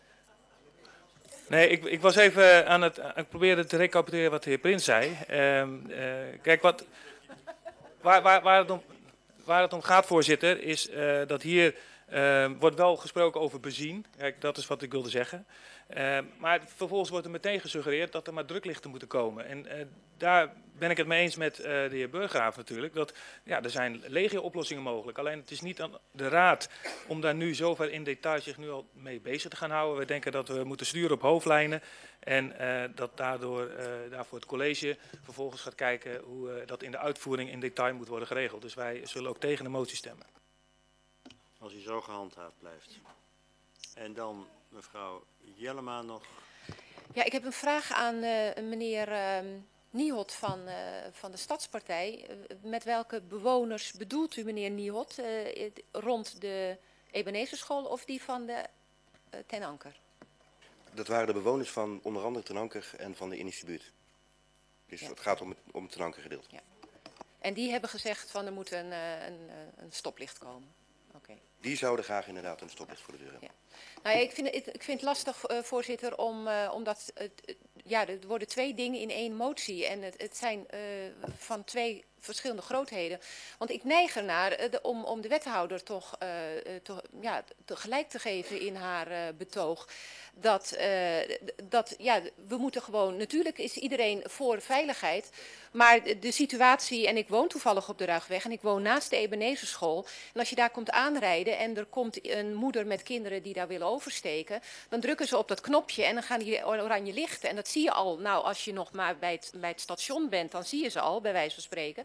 Speaker 17: Nee, ik, ik was even aan het, ik probeerde te recapituleren wat de heer Prins zei. Uh, uh, kijk, wat, waar, waar, waar, het om, waar het om gaat, voorzitter, is uh, dat hier uh, wordt wel gesproken over bezien. Kijk, dat is wat ik wilde zeggen. Uh, maar vervolgens wordt er meteen gesuggereerd dat er maar druklichten moeten komen. En uh, daar ben ik het mee eens met uh, de heer Burggraaf natuurlijk. Dat, ja, er zijn legio oplossingen mogelijk. Alleen het is niet aan de raad om daar nu zover in detail zich nu al mee bezig te gaan houden. We denken dat we moeten sturen op hoofdlijnen. En uh, dat daardoor uh, daarvoor het college vervolgens gaat kijken hoe uh, dat in de uitvoering in detail moet worden geregeld. Dus wij zullen ook tegen de motie stemmen.
Speaker 1: Als hij zo gehandhaafd blijft. En dan mevrouw Jellema nog.
Speaker 10: Ja, ik heb een vraag aan uh, meneer uh, Niehot van, uh, van de Stadspartij. Uh, met welke bewoners bedoelt u, meneer Niehot, uh, rond de Ebenezeschool of die van de uh, Ten Anker?
Speaker 18: Dat waren de bewoners van onder andere Ten Anker en van de Indische buurt. Dus ja. Het gaat om het, om het Ten Anker gedeelte. Ja.
Speaker 10: En die hebben gezegd van er moet een, een, een stoplicht komen? Okay.
Speaker 18: Die zouden graag inderdaad een stoplicht voor de deur hebben.
Speaker 10: Ja. Nou ja, ik vind het, ik vind het lastig, uh, voorzitter, om, uh, omdat het, ja, er worden twee dingen in één motie. En het, het zijn uh, van twee verschillende grootheden. Want ik neig ernaar uh, de, om, om de wethouder toch, uh, te, ja, te gelijk te geven in haar uh, betoog. Dat, uh, dat ja, we moeten gewoon, natuurlijk is iedereen voor veiligheid. Maar de, de situatie, en ik woon toevallig op de Ruigweg en ik woon naast de Ebenezeschool. En als je daar komt aanrijden en er komt een moeder met kinderen die daar willen oversteken. Dan drukken ze op dat knopje en dan gaan die oranje lichten. En dat zie je al, nou als je nog maar bij het, bij het station bent, dan zie je ze al, bij wijze van spreken.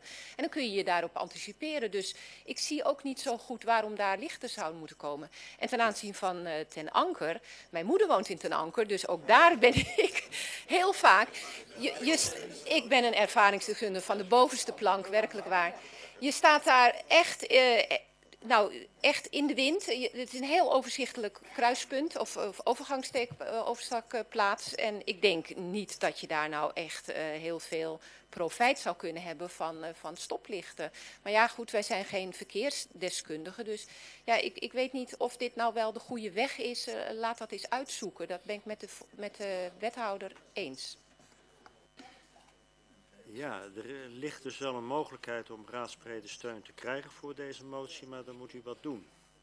Speaker 10: En dan kun je je daarop anticiperen. Dus ik zie ook niet zo goed waarom daar lichten zouden moeten komen. En ten aanzien van uh, Ten Anker, mijn moeder woont in Ten Anker, dus ook daar ben ik heel vaak. Je, je, ik ben een ervaringsdeskundige van de bovenste plank, werkelijk waar. Je staat daar echt... Uh, Nou, echt in de wind. Je- Het is een heel overzichtelijk kruispunt of, of overgangsteek, uh, overstakplaats. En ik denk niet dat je daar nou echt uh, heel veel profijt zou kunnen hebben van, uh, van stoplichten. Maar ja, goed, wij zijn geen verkeersdeskundigen. Dus ja, ik, ik weet niet of dit nou wel de goede weg is. Uh, laat dat eens uitzoeken. Dat ben ik met de, vo- met de wethouder eens.
Speaker 1: Ja, er ligt dus wel een mogelijkheid om raadsbrede steun te krijgen voor deze motie, maar dan moet u wat doen.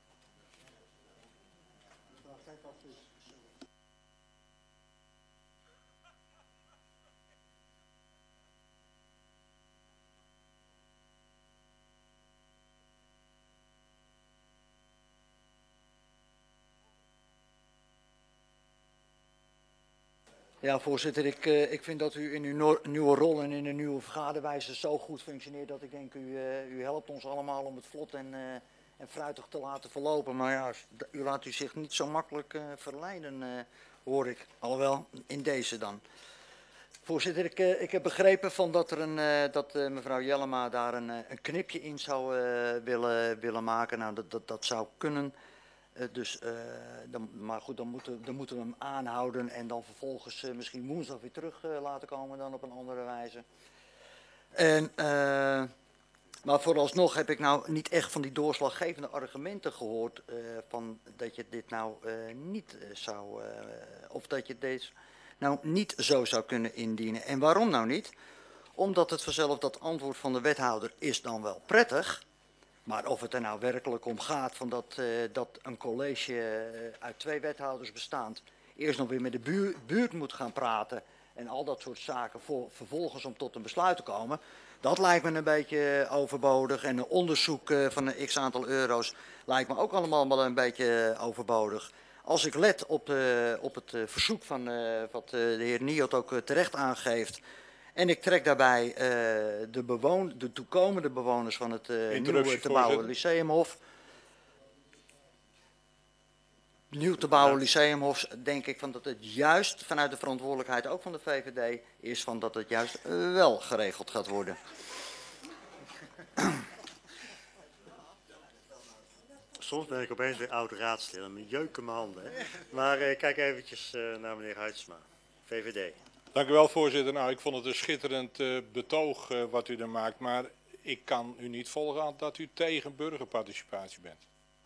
Speaker 4: Ja, voorzitter, ik, uh, ik vind dat u in uw no- nieuwe rol en in uw nieuwe vergaderwijze zo goed functioneert dat ik denk, u, uh, u helpt ons allemaal om het vlot en, uh, en fruitig te laten verlopen. Maar ja, u laat u zich niet zo makkelijk uh, verleiden, uh, hoor ik. Alhoewel, in deze dan. Voorzitter, ik, uh, ik heb begrepen van dat, er een, uh, dat uh, mevrouw Jellema daar een, uh, een knipje in zou uh, willen, willen maken. Nou, dat, dat, dat zou kunnen. Uh, dus, uh, dan, maar goed, dan moeten, dan moeten we hem aanhouden en dan vervolgens uh, misschien woensdag weer terug uh, laten komen dan op een andere wijze. En, uh, maar vooralsnog heb ik nou niet echt van die doorslaggevende argumenten gehoord uh, van dat je dit nou uh, niet uh, zou, uh, of dat je deze nou niet zo zou kunnen indienen. En waarom nou niet? Omdat het vanzelf dat antwoord van de wethouder is dan wel prettig. Maar of het er nou werkelijk om gaat van dat, uh, dat een college uh, uit twee wethouders bestaand eerst nog weer met de buur, buurt moet gaan praten en al dat soort zaken voor, vervolgens om tot een besluit te komen, dat lijkt me een beetje overbodig. En een onderzoek uh, van een x aantal euro's lijkt me ook allemaal wel een beetje overbodig. Als ik let op, uh, op het uh, verzoek van uh, wat uh, de heer Niot ook uh, terecht aangeeft, en ik trek daarbij uh, de, bewoon, de toekomende bewoners van het uh, nieuwe te bouwen Lyceumhof. Nieuw te bouwen Lyceumhof, denk ik van dat het juist vanuit de verantwoordelijkheid ook van de V V D is van dat het juist uh, wel geregeld gaat worden.
Speaker 1: Soms ben ik opeens weer oud raadslid en mijn jeuken mijn handen. Hè? Maar uh, kijk eventjes uh, naar meneer Huidsma, V V D.
Speaker 17: Dank u wel, voorzitter. Nou, ik vond het een schitterend uh, betoog uh, wat u er maakt, maar ik kan u niet volgen dat u tegen burgerparticipatie bent.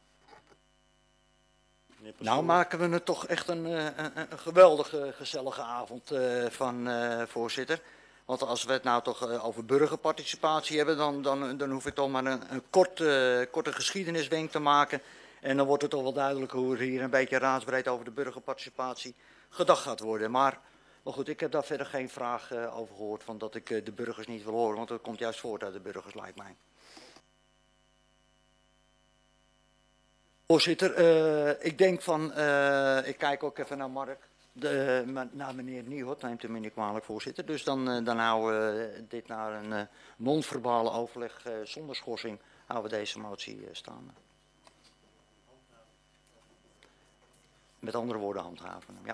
Speaker 4: Nou maken we het toch echt een, een, een geweldige, gezellige avond uh, van, uh, voorzitter. Want als we het nou toch uh, over burgerparticipatie hebben, dan, dan, dan hoef ik toch maar een, een kort, uh, korte geschiedeniswenk te maken. En dan wordt het toch wel duidelijk hoe er hier een beetje raadsbreed over de burgerparticipatie gedacht gaat worden. Maar, maar goed, ik heb daar verder geen vraag uh, over gehoord van dat ik uh, de burgers niet wil horen. Want dat komt juist voort uit de burgers, lijkt mij. Voorzitter, uh, ik denk van, uh, ik kijk ook even naar Mark, de, uh, naar meneer Nieuwhout, neemt u me niet kwalijk, voorzitter. Dus dan, uh, dan houden we dit naar een uh, non-verbale overleg uh, zonder schorsing, houden we deze motie uh, staan. Met andere woorden handhaven, ja.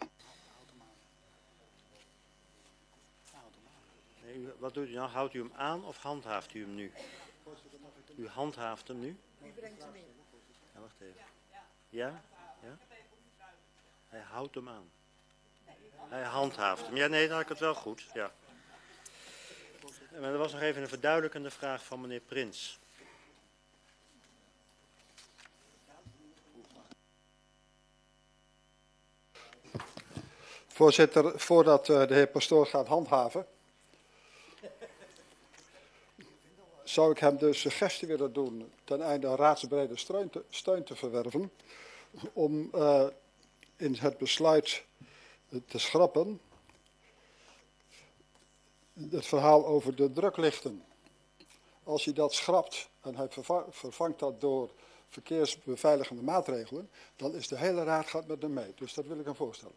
Speaker 1: Nee, u, wat doet u nou? Houdt u hem aan of handhaaft u hem nu? U handhaaft hem nu?
Speaker 9: U brengt hem in.
Speaker 1: Ja, wacht even. Ja? Ja? Hij houdt hem aan. Hij handhaaft hem. Ja, nee, dan had ik het wel goed. Ja. Maar er was nog even een verduidelijkende vraag van meneer Prins.
Speaker 13: Voorzitter, voordat uh, de heer Pastoor gaat handhaven, zou ik hem de suggestie willen doen ten einde raadsbrede steun te, steun te verwerven om uh, in het besluit te schrappen het verhaal over de druklichten. Als hij dat schrapt en hij verva vervangt dat door verkeersbeveiligende maatregelen, dan is de hele raad gaat met hem mee. Dus dat wil ik hem voorstellen.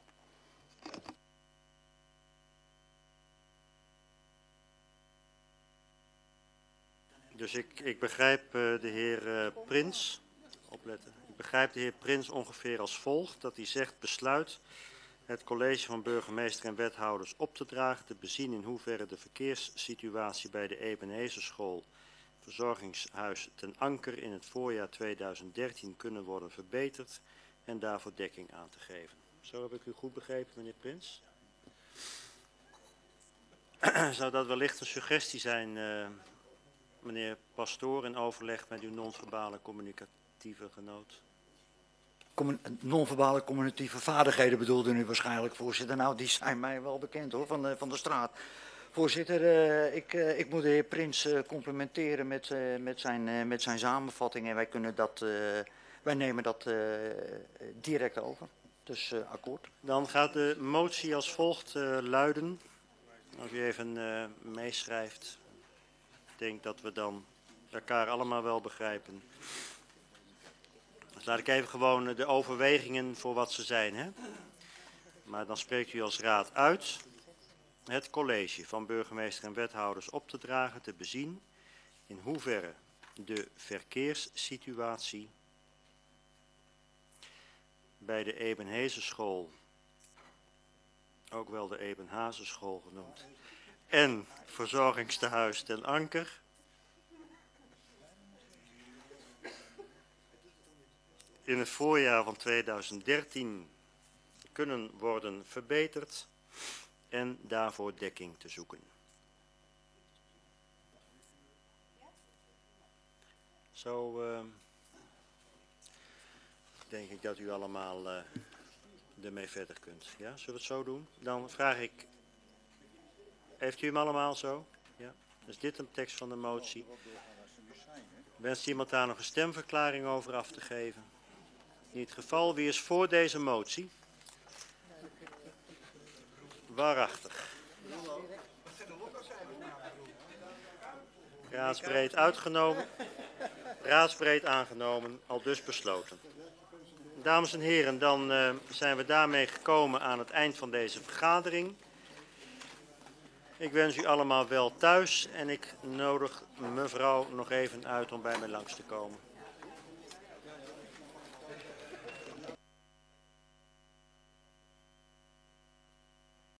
Speaker 1: Dus ik, ik begrijp uh, de heer uh, Prins, opletten, ik begrijp de heer Prins ongeveer als volgt, dat hij zegt besluit het college van burgemeester en wethouders op te dragen te bezien in hoeverre de verkeerssituatie bij de Ebenhezerschool verzorgingshuis Ten Anker in het voorjaar tweeduizend dertien kunnen worden verbeterd en daarvoor dekking aan te geven. Zo heb ik u goed begrepen, meneer Prins. Zou dat wellicht een suggestie zijn, uh, meneer Pastoor, in overleg met uw non-verbale communicatieve genoot?
Speaker 4: Non-verbale communicatieve vaardigheden bedoelde u waarschijnlijk, voorzitter. Nou, die zijn mij wel bekend hoor, van de, van de straat. Voorzitter, uh, ik, uh, ik moet de heer Prins uh, complimenteren met, uh, met, zijn, uh, met zijn samenvatting en wij kunnen dat, uh, wij nemen dat uh, direct over. Dus uh, akkoord.
Speaker 1: Dan gaat de motie als volgt uh, luiden. Als u even uh, meeschrijft, ik denk dat we dan elkaar allemaal wel begrijpen. Dus laat ik even gewoon de overwegingen voor wat ze zijn. Hè? Maar dan spreekt u als raad uit het college van burgemeester en wethouders op te dragen te bezien in hoeverre de verkeerssituatie bij de Ebenhezerschool, ook wel de Ebenhazenschool genoemd, en verzorgingstehuis Ten Anker in het voorjaar van tweeduizend dertien kunnen worden verbeterd en daarvoor dekking te zoeken. Zo uh, denk ik dat u allemaal uh, ermee verder kunt. Ja, zullen we het zo doen? Dan vraag ik, heeft u hem allemaal zo? Ja. Is dit een tekst van de motie? Wenst iemand daar nog een stemverklaring over af te geven? Niet het geval. Wie is voor deze motie? Waarachtig. Raadsbreed uitgenomen. Raadsbreed aangenomen. Al dus besloten. Dames en heren, dan uh, zijn we daarmee gekomen aan het eind van deze vergadering. Ik wens u allemaal wel thuis en ik nodig mevrouw nog even uit om bij mij langs te komen.